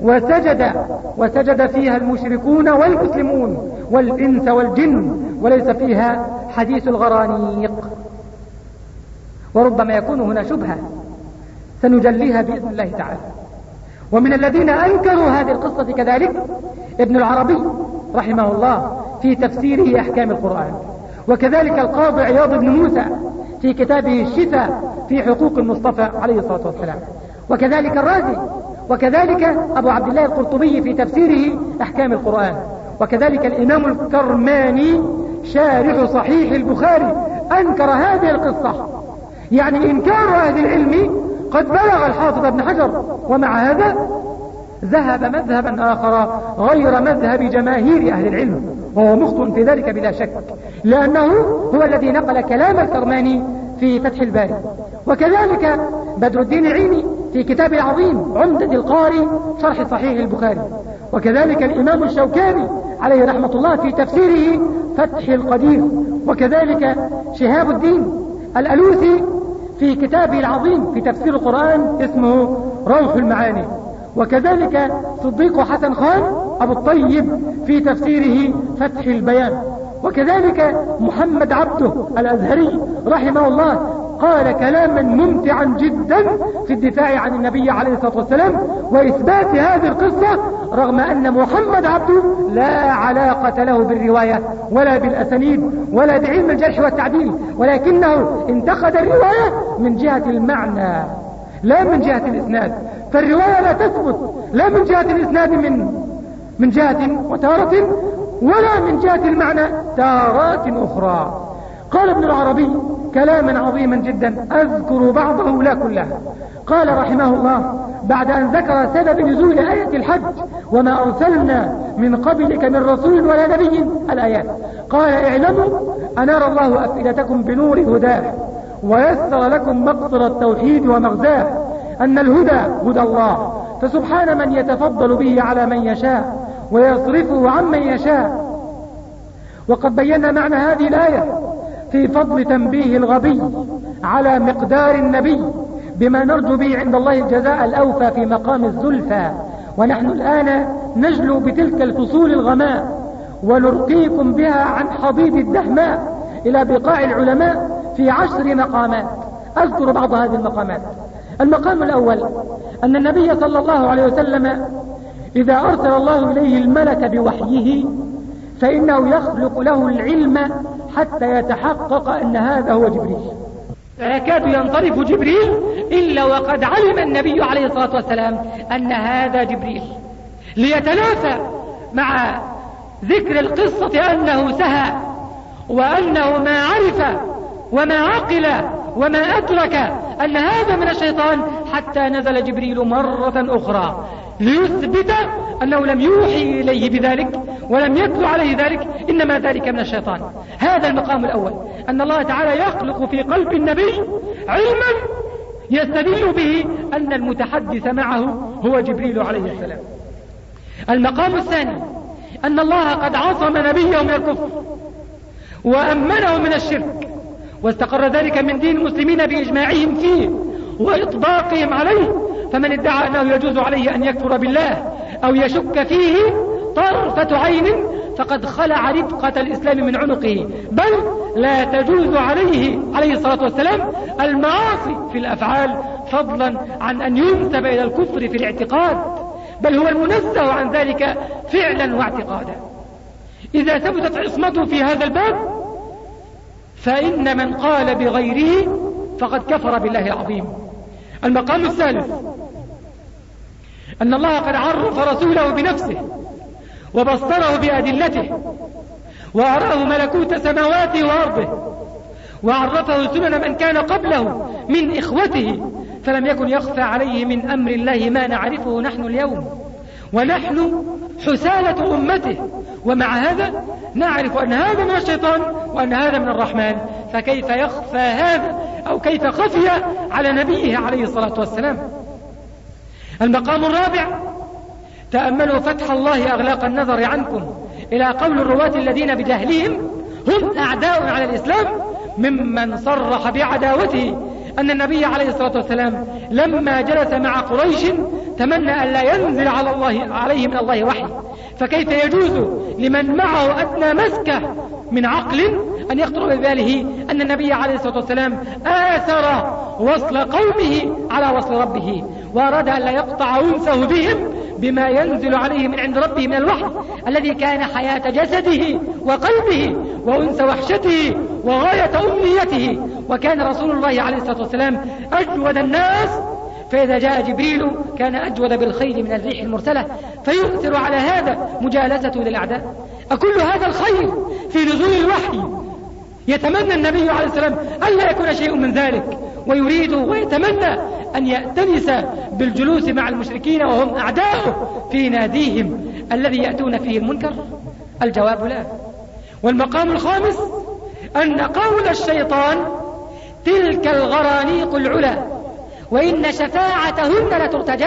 وسجد فيها المشركون والمسلمون والإنس والجن وليس فيها حديث الغرانيق. وربما يكون هنا شبهة سنجليها بإذن الله تعالى. ومن الذين أنكروا هذه القصة كذلك ابن العربي رحمه الله في تفسيره أحكام القرآن، وكذلك القاضي عياض بن موسى في كتابه الشفاء في حقوق المصطفى عليه الصلاة والسلام، وكذلك الرازي، وكذلك أبو عبد الله القرطبي في تفسيره أحكام القرآن، وكذلك الإمام الكرماني شارح صحيح البخاري أنكر هذه القصة. يعني إنكار أهل العلم قد بلغ الحافظ ابن حجر، ومع هذا ذهب مذهبا آخر غير مذهب جماهير أهل العلم، وهو مخطئ في ذلك بلا شك، لأنه هو الذي نقل كلام الكرماني في فتح الباري. وكذلك بدر الدين العيني في كتابه العظيم عمدة القاري شرح صحيح البخاري. وكذلك الإمام الشوكاني عليه رحمة الله في تفسيره فتح القدير. وكذلك شهاب الدين الألوسي في كتابه العظيم في تفسير القرآن اسمه روح المعاني. وكذلك صديق حسن خان أبو الطيب في تفسيره فتح البيان. وكذلك محمد عبده الأزهري رحمه الله قال كلاما ممتعا جدا في الدفاع عن النبي عليه الصلاة والسلام وإثبات هذه القصة، رغم أن محمد عبده لا علاقة له بالرواية ولا بالأسانيد ولا بعلم الجرح والتعديل، ولكنه انتقد الرواية من جهة المعنى لا من جهة الإسناد. فالرواية لا تثبت لا من جهة الإسناد من جهة وتارة، ولا من جهة المعنى تارات أخرى. قال ابن العربي كلاما عظيما جدا أذكر بعضه لا كله. قال رحمه الله بعد أن ذكر سبب نزول آية الحج وما أرسلنا من قبلك من رسول ولا نبي الآيات، قال اعلموا أنار الله أفئدتكم بنور هداه ويسر لكم مقصر التوحيد ومغزاه، أن الهدى هدى الله، فسبحان من يتفضل به على من يشاء ويصرفه عمن يشاء. وقد بينا معنى هذه الآية في فضل تنبيه الغبي على مقدار النبي بما نرجو به عند الله الجزاء الأوفى في مقام الزلفى. ونحن الآن نجلو بتلك الفصول الغماء ونرقيكم بها عن حضيض الدهماء إلى بقاع العلماء في 10 مقامات. أذكر بعض هذه المقامات. المقام الأول أن النبي صلى الله عليه وسلم إذا أرسل الله إليه الملك بوحيه فإنه يخلق له العلم حتى يتحقق أن هذا هو جبريل. فيكاد ينصرف جبريل إلا وقد علم النبي عليه الصلاة والسلام أن هذا جبريل، ليتنافى مع ذكر القصة أنه سهى وأنه ما عرف وما عقل وما أدرك أن هذا من الشيطان حتى نزل جبريل مرة أخرى ليثبت أنه لم يوحي إليه بذلك ولم يتلو عليه ذلك، إنما ذلك من الشيطان. هذا المقام الأول، أن الله تعالى يخلق في قلب النبي علما يستدل به أن المتحدث معه هو جبريل عليه السلام. المقام الثاني أن الله قد عصم نبيه من الكفر وأمنه من الشرك، واستقر ذلك من دين المسلمين بإجماعهم فيه وإطباقهم عليه. فمن ادعى أنه يجوز عليه أن يكفر بالله أو يشك فيه طرفة عين فقد خلع ربقة الإسلام من عنقه، بل لا تجوز عليه الصلاة والسلام المعاصي في الأفعال، فضلا عن أن ينسب إلى الكفر في الاعتقاد، بل هو المنزه عن ذلك فعلا واعتقادا. إذا ثبتت عصمته في هذا الباب فإن من قال بغيره فقد كفر بالله العظيم. المقام الثالث أن الله قد عرف رسوله بنفسه وبصره بأدلته وأراه ملكوت سماواته وأرضه وعرفه سنن من كان قبله من إخوته، فلم يكن يخفى عليه من أمر الله ما نعرفه نحن اليوم، ونحن حسالة أمته، ومع هذا نعرف أن هذا من الشيطان وأن هذا من الرحمن، فكيف يخفى هذا أو كيف خفي على نبيه عليه الصلاة والسلام. المقام الرابع تأملوا فتح الله أغلاق النظر عنكم إلى قول الرواة الذين بجهلهم هم أعداء على الإسلام ممن صرح بعداوته أن النبي عليه الصلاة والسلام لما جلس مع قريش تمنى أن لا ينزل عليه من الله وحي، فكيف يجوز لمن معه أدنى مسكة من عقل أن يخطر بباله أن النبي عليه الصلاة والسلام آثر وصل قومه على وصل ربه، وأراد أن لا يقطع أنسه بهم بما ينزل عليه من عند ربه من الوحي الذي كان حياة جسده وقلبه وأنس وحشته وغاية أمنيته. وكان رسول الله عليه الصلاة والسلام أجود الناس، فإذا جاء جبريل كان أجود بالخيل من الريح المرسلة، فيؤثر على هذا مجالسته للأعداء. أكل هذا الخير في نزول الوحي يتمنى النبي عليه السلام ألا يكون شيء من ذلك، ويريد ويتمنى أن يأتنس بالجلوس مع المشركين وهم أعداؤه في ناديهم الذي يأتون فيه المنكر؟ الجواب لا. والمقام الخامس أن قول الشيطان تلك الغرانيق العلا وإن شفاعتهن لترتجى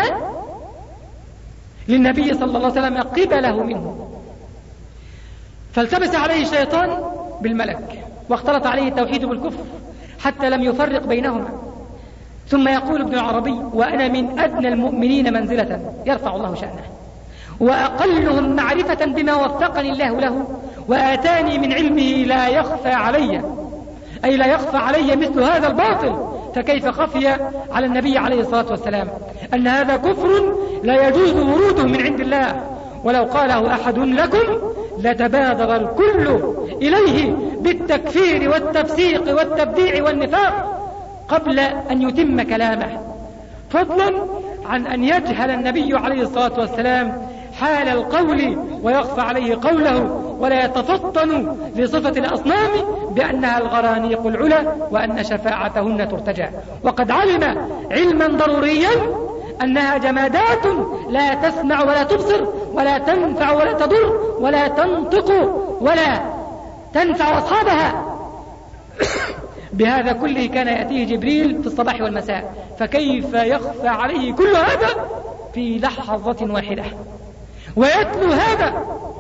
للنبي صلى الله عليه وسلم قبله منه. فالتبس عليه الشيطان بالملك واختلط عليه التوحيد بالكفر حتى لم يفرق بينهما. ثم يقول ابن العربي: وأنا من أدنى المؤمنين منزلة يرفع الله شأنه، وأقلهم معرفة بما وفقني الله له وآتاني من علمه لا يخفى علي، أي لا يخفى علي مثل هذا الباطل. فكيف خفي على النبي عليه الصلاة والسلام أن هذا كفر لا يجوز وروده من عند الله، ولو قاله أحد لكم لتبادر الكل إليه بالتكفير والتفسيق والتبديع والنفاق قبل أن يتم كلامه، فضلا عن أن يجهل النبي عليه الصلاة والسلام حال القول ويخفى عليه قوله ولا يتفطن لصفة الأصنام بأنها الغرانيق العلا وأن شفاعتهن ترتجى، وقد علم علما ضروريا أنها جمادات لا تسمع ولا تبصر ولا تنفع ولا تضر ولا تنطق ولا تنفع أصحابها. بهذا كله كان يأتيه جبريل في الصباح والمساء، فكيف يخفى عليه كل هذا في لحظة واحدة ويتلو هذا؟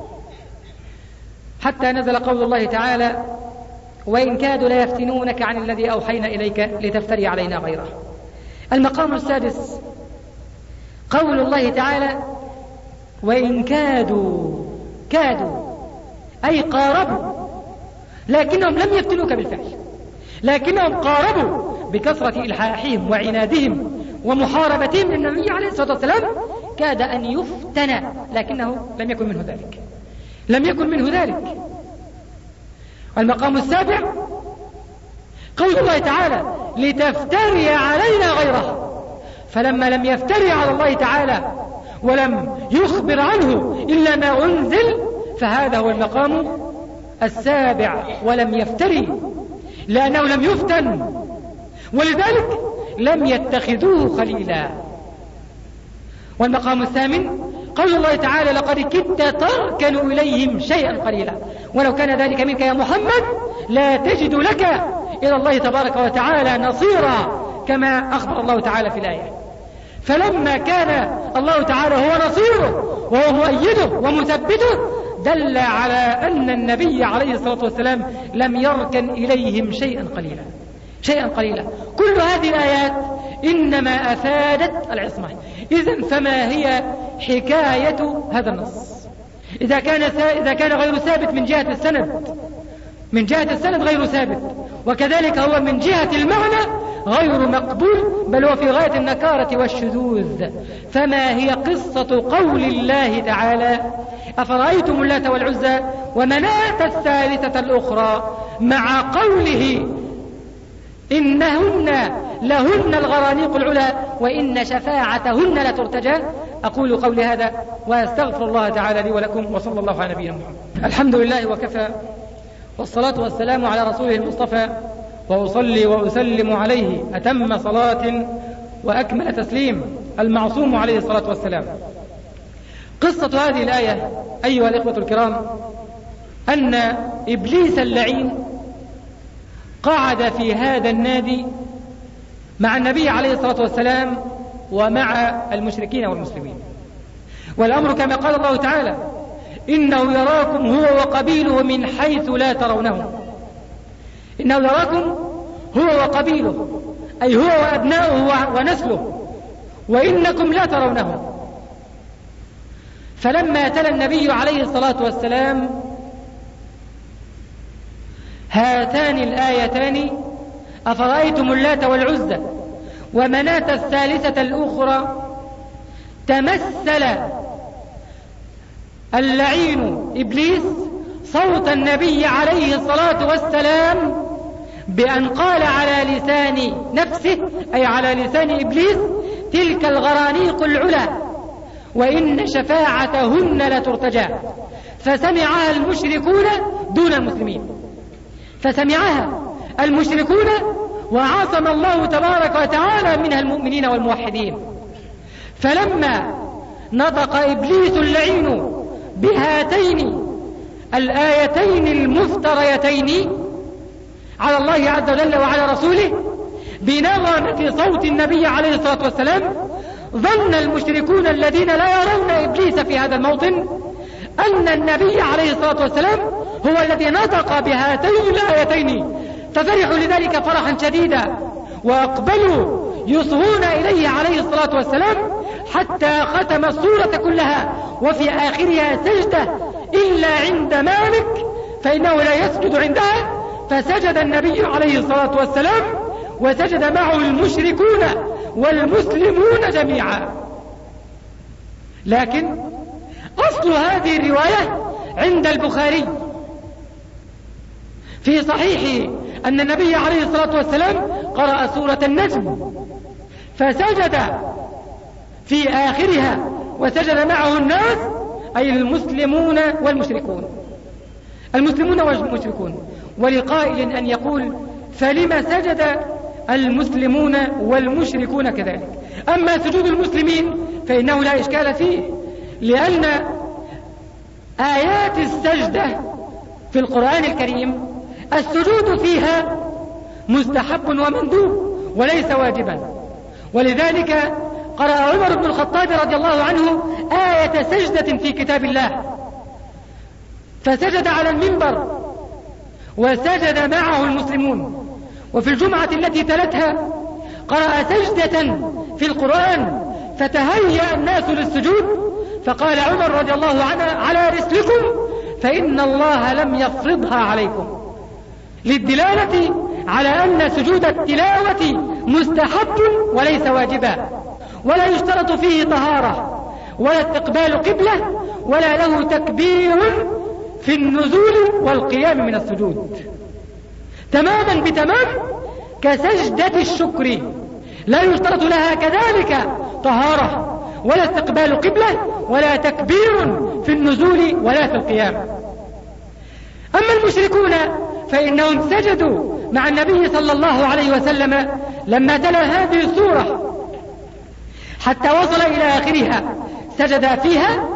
حتى نزل قول الله تعالى: وإن كادوا ليفتنونك عن الذي أوحينا إليك لتفتري علينا غيره. المقام السادس قول الله تعالى: وإن كادوا أي قاربوا، لكنهم لم يفتنوك بالفعل، لكنهم قاربوا بكثرة إلحاحهم وعنادهم ومحاربتهم للنبي عليه الصلاة والسلام. كاد أن يفتن لكنه لم يكن منه ذلك. المقام السابع قول الله تعالى: لتفتري علينا غيره. فلما لم يفتري على الله تعالى ولم يخبر عنه إلا ما أنزل فهذا هو المقام السابع، ولم يفتري لأنه لم يفتن، ولذلك لم يتخذوه خليلا. والمقام الثامن قول الله تعالى: لقد كدت تركن إليهم شيئا قليلا ولو كان ذلك منك يا محمد لا تجد لك إلى الله تبارك وتعالى نصيرا، كما أخبر الله تعالى في الآية. فلما كان الله تعالى هو نصيره وهو مؤيده ومثبته دل على أن النبي عليه الصلاة والسلام لم يركن إليهم شيئا قليلا. كل هذه الآيات إنما أفادت العصمة. إذن فما هي حكاية هذا النص؟ إذا كان غير ثابت من جهة السند غير ثابت، وكذلك هو من جهة المعنى غير مقبول، بل هو في غاية النكارة والشذوذ. فما هي قصة قول الله تعالى: أفرأيتم اللات والعزى ومناة الثالثة الأخرى، مع قوله: إنهن لهن الغرانيق العلا وإن شفاعتهن لترتجى. أقول قولي هذا وأستغفر الله تعالى لي ولكم، وصلى الله على نبينا محمد. الحمد لله وكفى، والصلاة والسلام على رسوله المصطفى، وأصلي وأسلم عليه أتم صلاة وأكمل تسليم المعصوم عليه الصلاة والسلام. قصة هذه الآية أيها الإخوة الكرام أن إبليس اللعين قعد في هذا النادي مع النبي عليه الصلاة والسلام ومع المشركين والمسلمين، والأمر كما قال الله تعالى: إنه يراكم هو وقبيله من حيث لا ترونهم. إنه يراكم هو وقبيله، أي هو وأبناؤه ونسله، وإنكم لا ترونهم. فلما تلا النبي عليه الصلاة والسلام هاتان الآيتان: أفرأيتم اللات والعزى ومناة الثالثة الأخرى، تمثل اللعين إبليس صوت النبي عليه الصلاة والسلام بأن قال على لسان نفسه، أي على لسان إبليس: تلك الغرانيق العلا وإن شفاعتهن لترتجى. فسمعها المشركون دون المسلمين، فسمعها المشركون وعصم الله تبارك وتعالى منها المؤمنين والموحدين. فلما نطق إبليس اللعين بهاتين الآيتين المفتريتين على الله عز وجل وعلى رسوله بنغمة صوت النبي عليه الصلاة والسلام، ظن المشركون الذين لا يرون إبليس في هذا الموطن أن النبي عليه الصلاة والسلام هو الذي نطق بهاتين الآيتين، ففرحوا لذلك فرحا شديدا وأقبلوا يصغون إليه عليه الصلاة والسلام حتى ختم السورة كلها وفي آخرها سجدة إلا عند مالك فإنه لا يسجد عندها، فسجد النبي عليه الصلاة والسلام وسجد معه المشركون والمسلمون جميعا. لكن أصل هذه الرواية عند البخاري في صحيحه أن النبي عليه الصلاة والسلام قرأ سورة النجم فسجد في آخرها وسجد معه الناس، أي المسلمون والمشركون، المسلمون والمشركون. ولقائل أن يقول فلما سجد المسلمون والمشركون كذلك؟ أما سجود المسلمين فإنه لا إشكال فيه، لأن آيات السجدة في القرآن الكريم السجود فيها مستحب ومندوب وليس واجبا، ولذلك قرأ عمر بن الخطاب رضي الله عنه آية سجدة في كتاب الله فسجد على المنبر وسجد معه المسلمون. وفي الجمعة التي تلتها قرأ سجدة في القرآن فتهيأ الناس للسجود فقال عمر رضي الله عنه على رسلكم فإن الله لم يفرضها عليكم، للدلالة على أن سجود التلاوة مستحب وليس واجبا، ولا يشترط فيه طهارة ولا استقبال قبلة ولا له تكبير في النزول والقيام من السجود، تماما بتمام كسجدة الشكر لا يشترط لها كذلك طهارة ولا استقبال قبلة ولا تكبير في النزول ولا في القيام. أما المشركون فإنهم سجدوا مع النبي صلى الله عليه وسلم لما تلا هذه السورة حتى وصل إلى آخرها سجد فيها.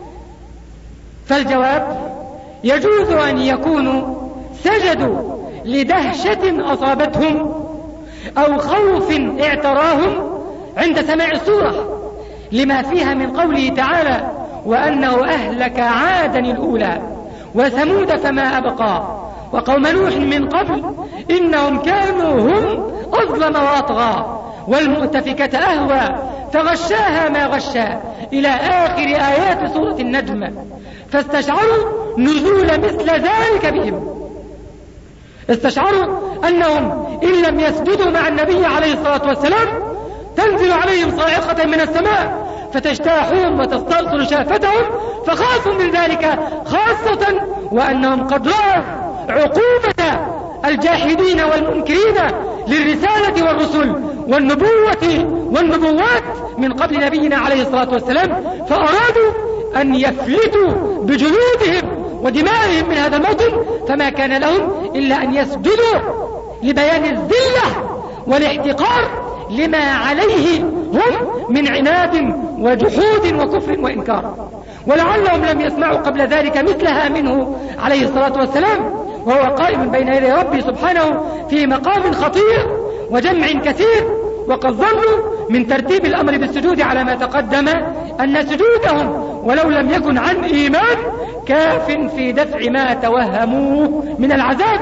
فالجواب يجوز أن يكونوا سجدوا لدهشة أصابتهم أو خوف اعتراهم عند سماع السورة لما فيها من قوله تعالى وأنه أهلك عادا الأولى وثمود فما أبقى وقوم نوح من قبل إنهم كانوا هم أظلم وأطغى والمؤتفكة أهوى فغشاها ما غشا إلى آخر آيات سورة النجم، فاستشعروا نزول مثل ذلك بهم، استشعروا أنهم إن لم يسجدوا مع النبي عليه الصلاة والسلام تنزل عليهم صاعقة من السماء فتجتاحهم وتستأصل شافتهم، فخافوا من ذلك خاصة وأنهم قد رأوا عقوبة الجاحدين والمنكرين للرسالة والرسل والنبوة والنبوات من قبل نبينا عليه الصلاة والسلام، فأرادوا أن يفلتوا بجلودهم ودمائهم من هذا الموطن، فما كان لهم إلا أن يسجدوا لبيان الذلة والاحتقار لما عليه هم من عناد وجحود وكفر وإنكار. ولعلهم لم يسمعوا قبل ذلك مثلها منه عليه الصلاة والسلام وهو قائم بين يدي ربي سبحانه في مقام خطير وجمع كثير، وقد ظنوا من ترتيب الأمر بالسجود على ما تقدم أن سجودهم ولو لم يكن عن إيمان كاف في دفع ما توهموه من العذاب،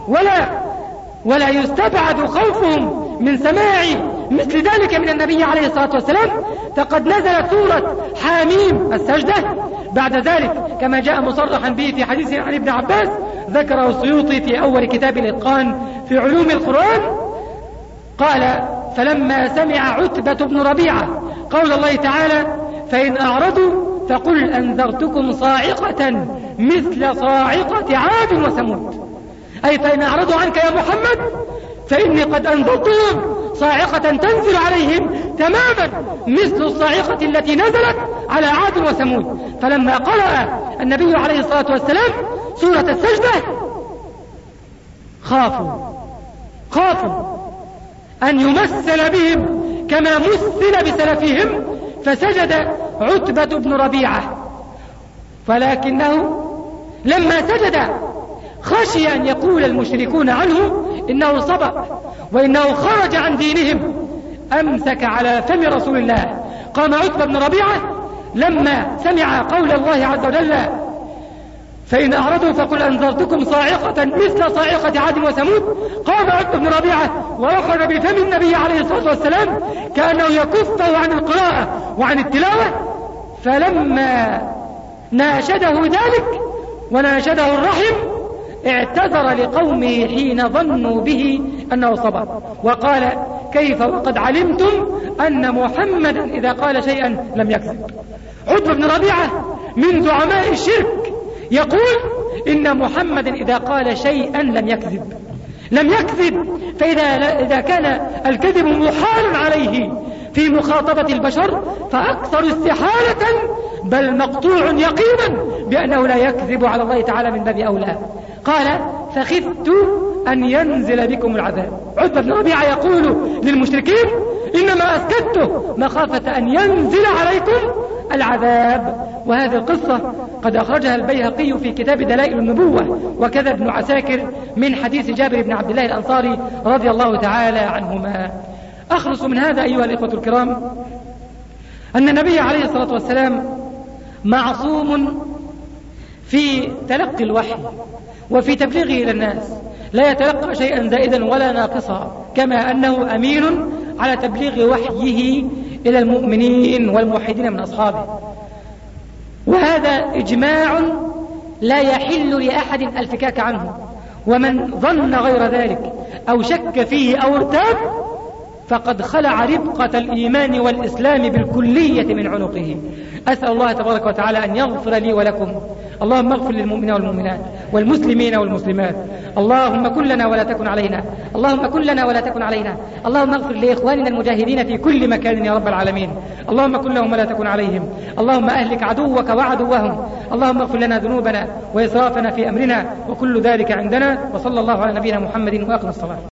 ولا يستبعد خوفهم من سماع مثل ذلك من النبي عليه الصلاة والسلام. فقد نزلت سورة حاميم السجدة بعد ذلك كما جاء مصرحا به في حديث عن ابن عباس ذكره السيوطي في أول كتاب الإتقان في علوم القرآن. قال فلما سمع عتبة بن ربيعة قول الله تعالى فإن أعرضوا فقل أنذرتكم صاعقة مثل صاعقة عاد وثمود، أي فإن أعرضوا عنك يا محمد فإني قد أنذرتهم صاعقة تنزل عليهم تماما مثل الصاعقة التي نزلت على عاد وثمود. فلما قرأ النبي عليه الصلاة والسلام سورة السجدة خافوا أن يمثل بهم كما مثل بسلفهم، فسجد عتبة بن ربيعة، ولكنه لما سجد خشي أن يقول المشركون عنه إنه صبأ وإنه خرج عن دينهم، أمسك على فم رسول الله. قام عتبة بن ربيعة لما سمع قول الله عز وجل: فإن أعرضوا فقل أنذرتكم صاعقة مثل صاعقة عاد وثمود. قام عتبة بن ربيعة وأخذ بفم النبي عليه الصلاة والسلام كأنه يكفه عن القراءة وعن التلاوة، فلما ناشده ذلك وناشده الرحم اعتذر لقومه حين ظنوا به أنه صبر، وقال: كيف وقد علمتم أن محمدا إذا قال شيئا لم يكذب. عتبة بن ربيعة من زعماء الشرك يقول إن محمدا إذا قال شيئا لم يكذب. فإذا كان الكذب محال عليه في مخاطبة البشر فأكثر استحالة بل مقطوع يقينا بأنه لا يكذب على الله تعالى من باب أولى. قال: فخفت أن ينزل بكم العذاب. عتبة بن ربيعة يقول للمشركين: إنما أسكته مخافة أن ينزل عليكم العذاب. وهذه القصة قد أخرجها البيهقي في كتاب دلائل النبوة، وكذا ابن عساكر من حديث جابر بن عبد الله الأنصاري رضي الله تعالى عنهما. أخلص من هذا أيها الإخوة الكرام أن النبي عليه الصلاة والسلام معصوم في تلقي الوحي وفي تبليغه إلى الناس، لا يتلقى شيئا زائدا ولا ناقصا، كما أنه أمين على تبليغ وحيه إلى المؤمنين والموحدين من أصحابه. وهذا إجماع لا يحل لأحد الفكاك عنه، ومن ظن غير ذلك أو شك فيه أو ارتاب فقد خلع ربقة الإيمان والإسلام بالكلية من عنقه. أسأل الله تبارك وتعالى أن يغفر لي ولكم. اللهم اغفر للمؤمنين والمؤمنات والمسلمين والمسلمات. اللهم كن لنا ولا تكن علينا، اللهم كن لنا ولا تكن علينا. اللهم اغفر لإخواننا المجاهدين في كل مكان يا رب العالمين. اللهم كن لهم ولا تكن عليهم. اللهم أهلك عدوك وعدوهم. اللهم اغفر لنا ذنوبنا وإسرافنا في أمرنا، وكل ذلك عندنا. وصلى الله على نبينا محمد وأقم الصلاة.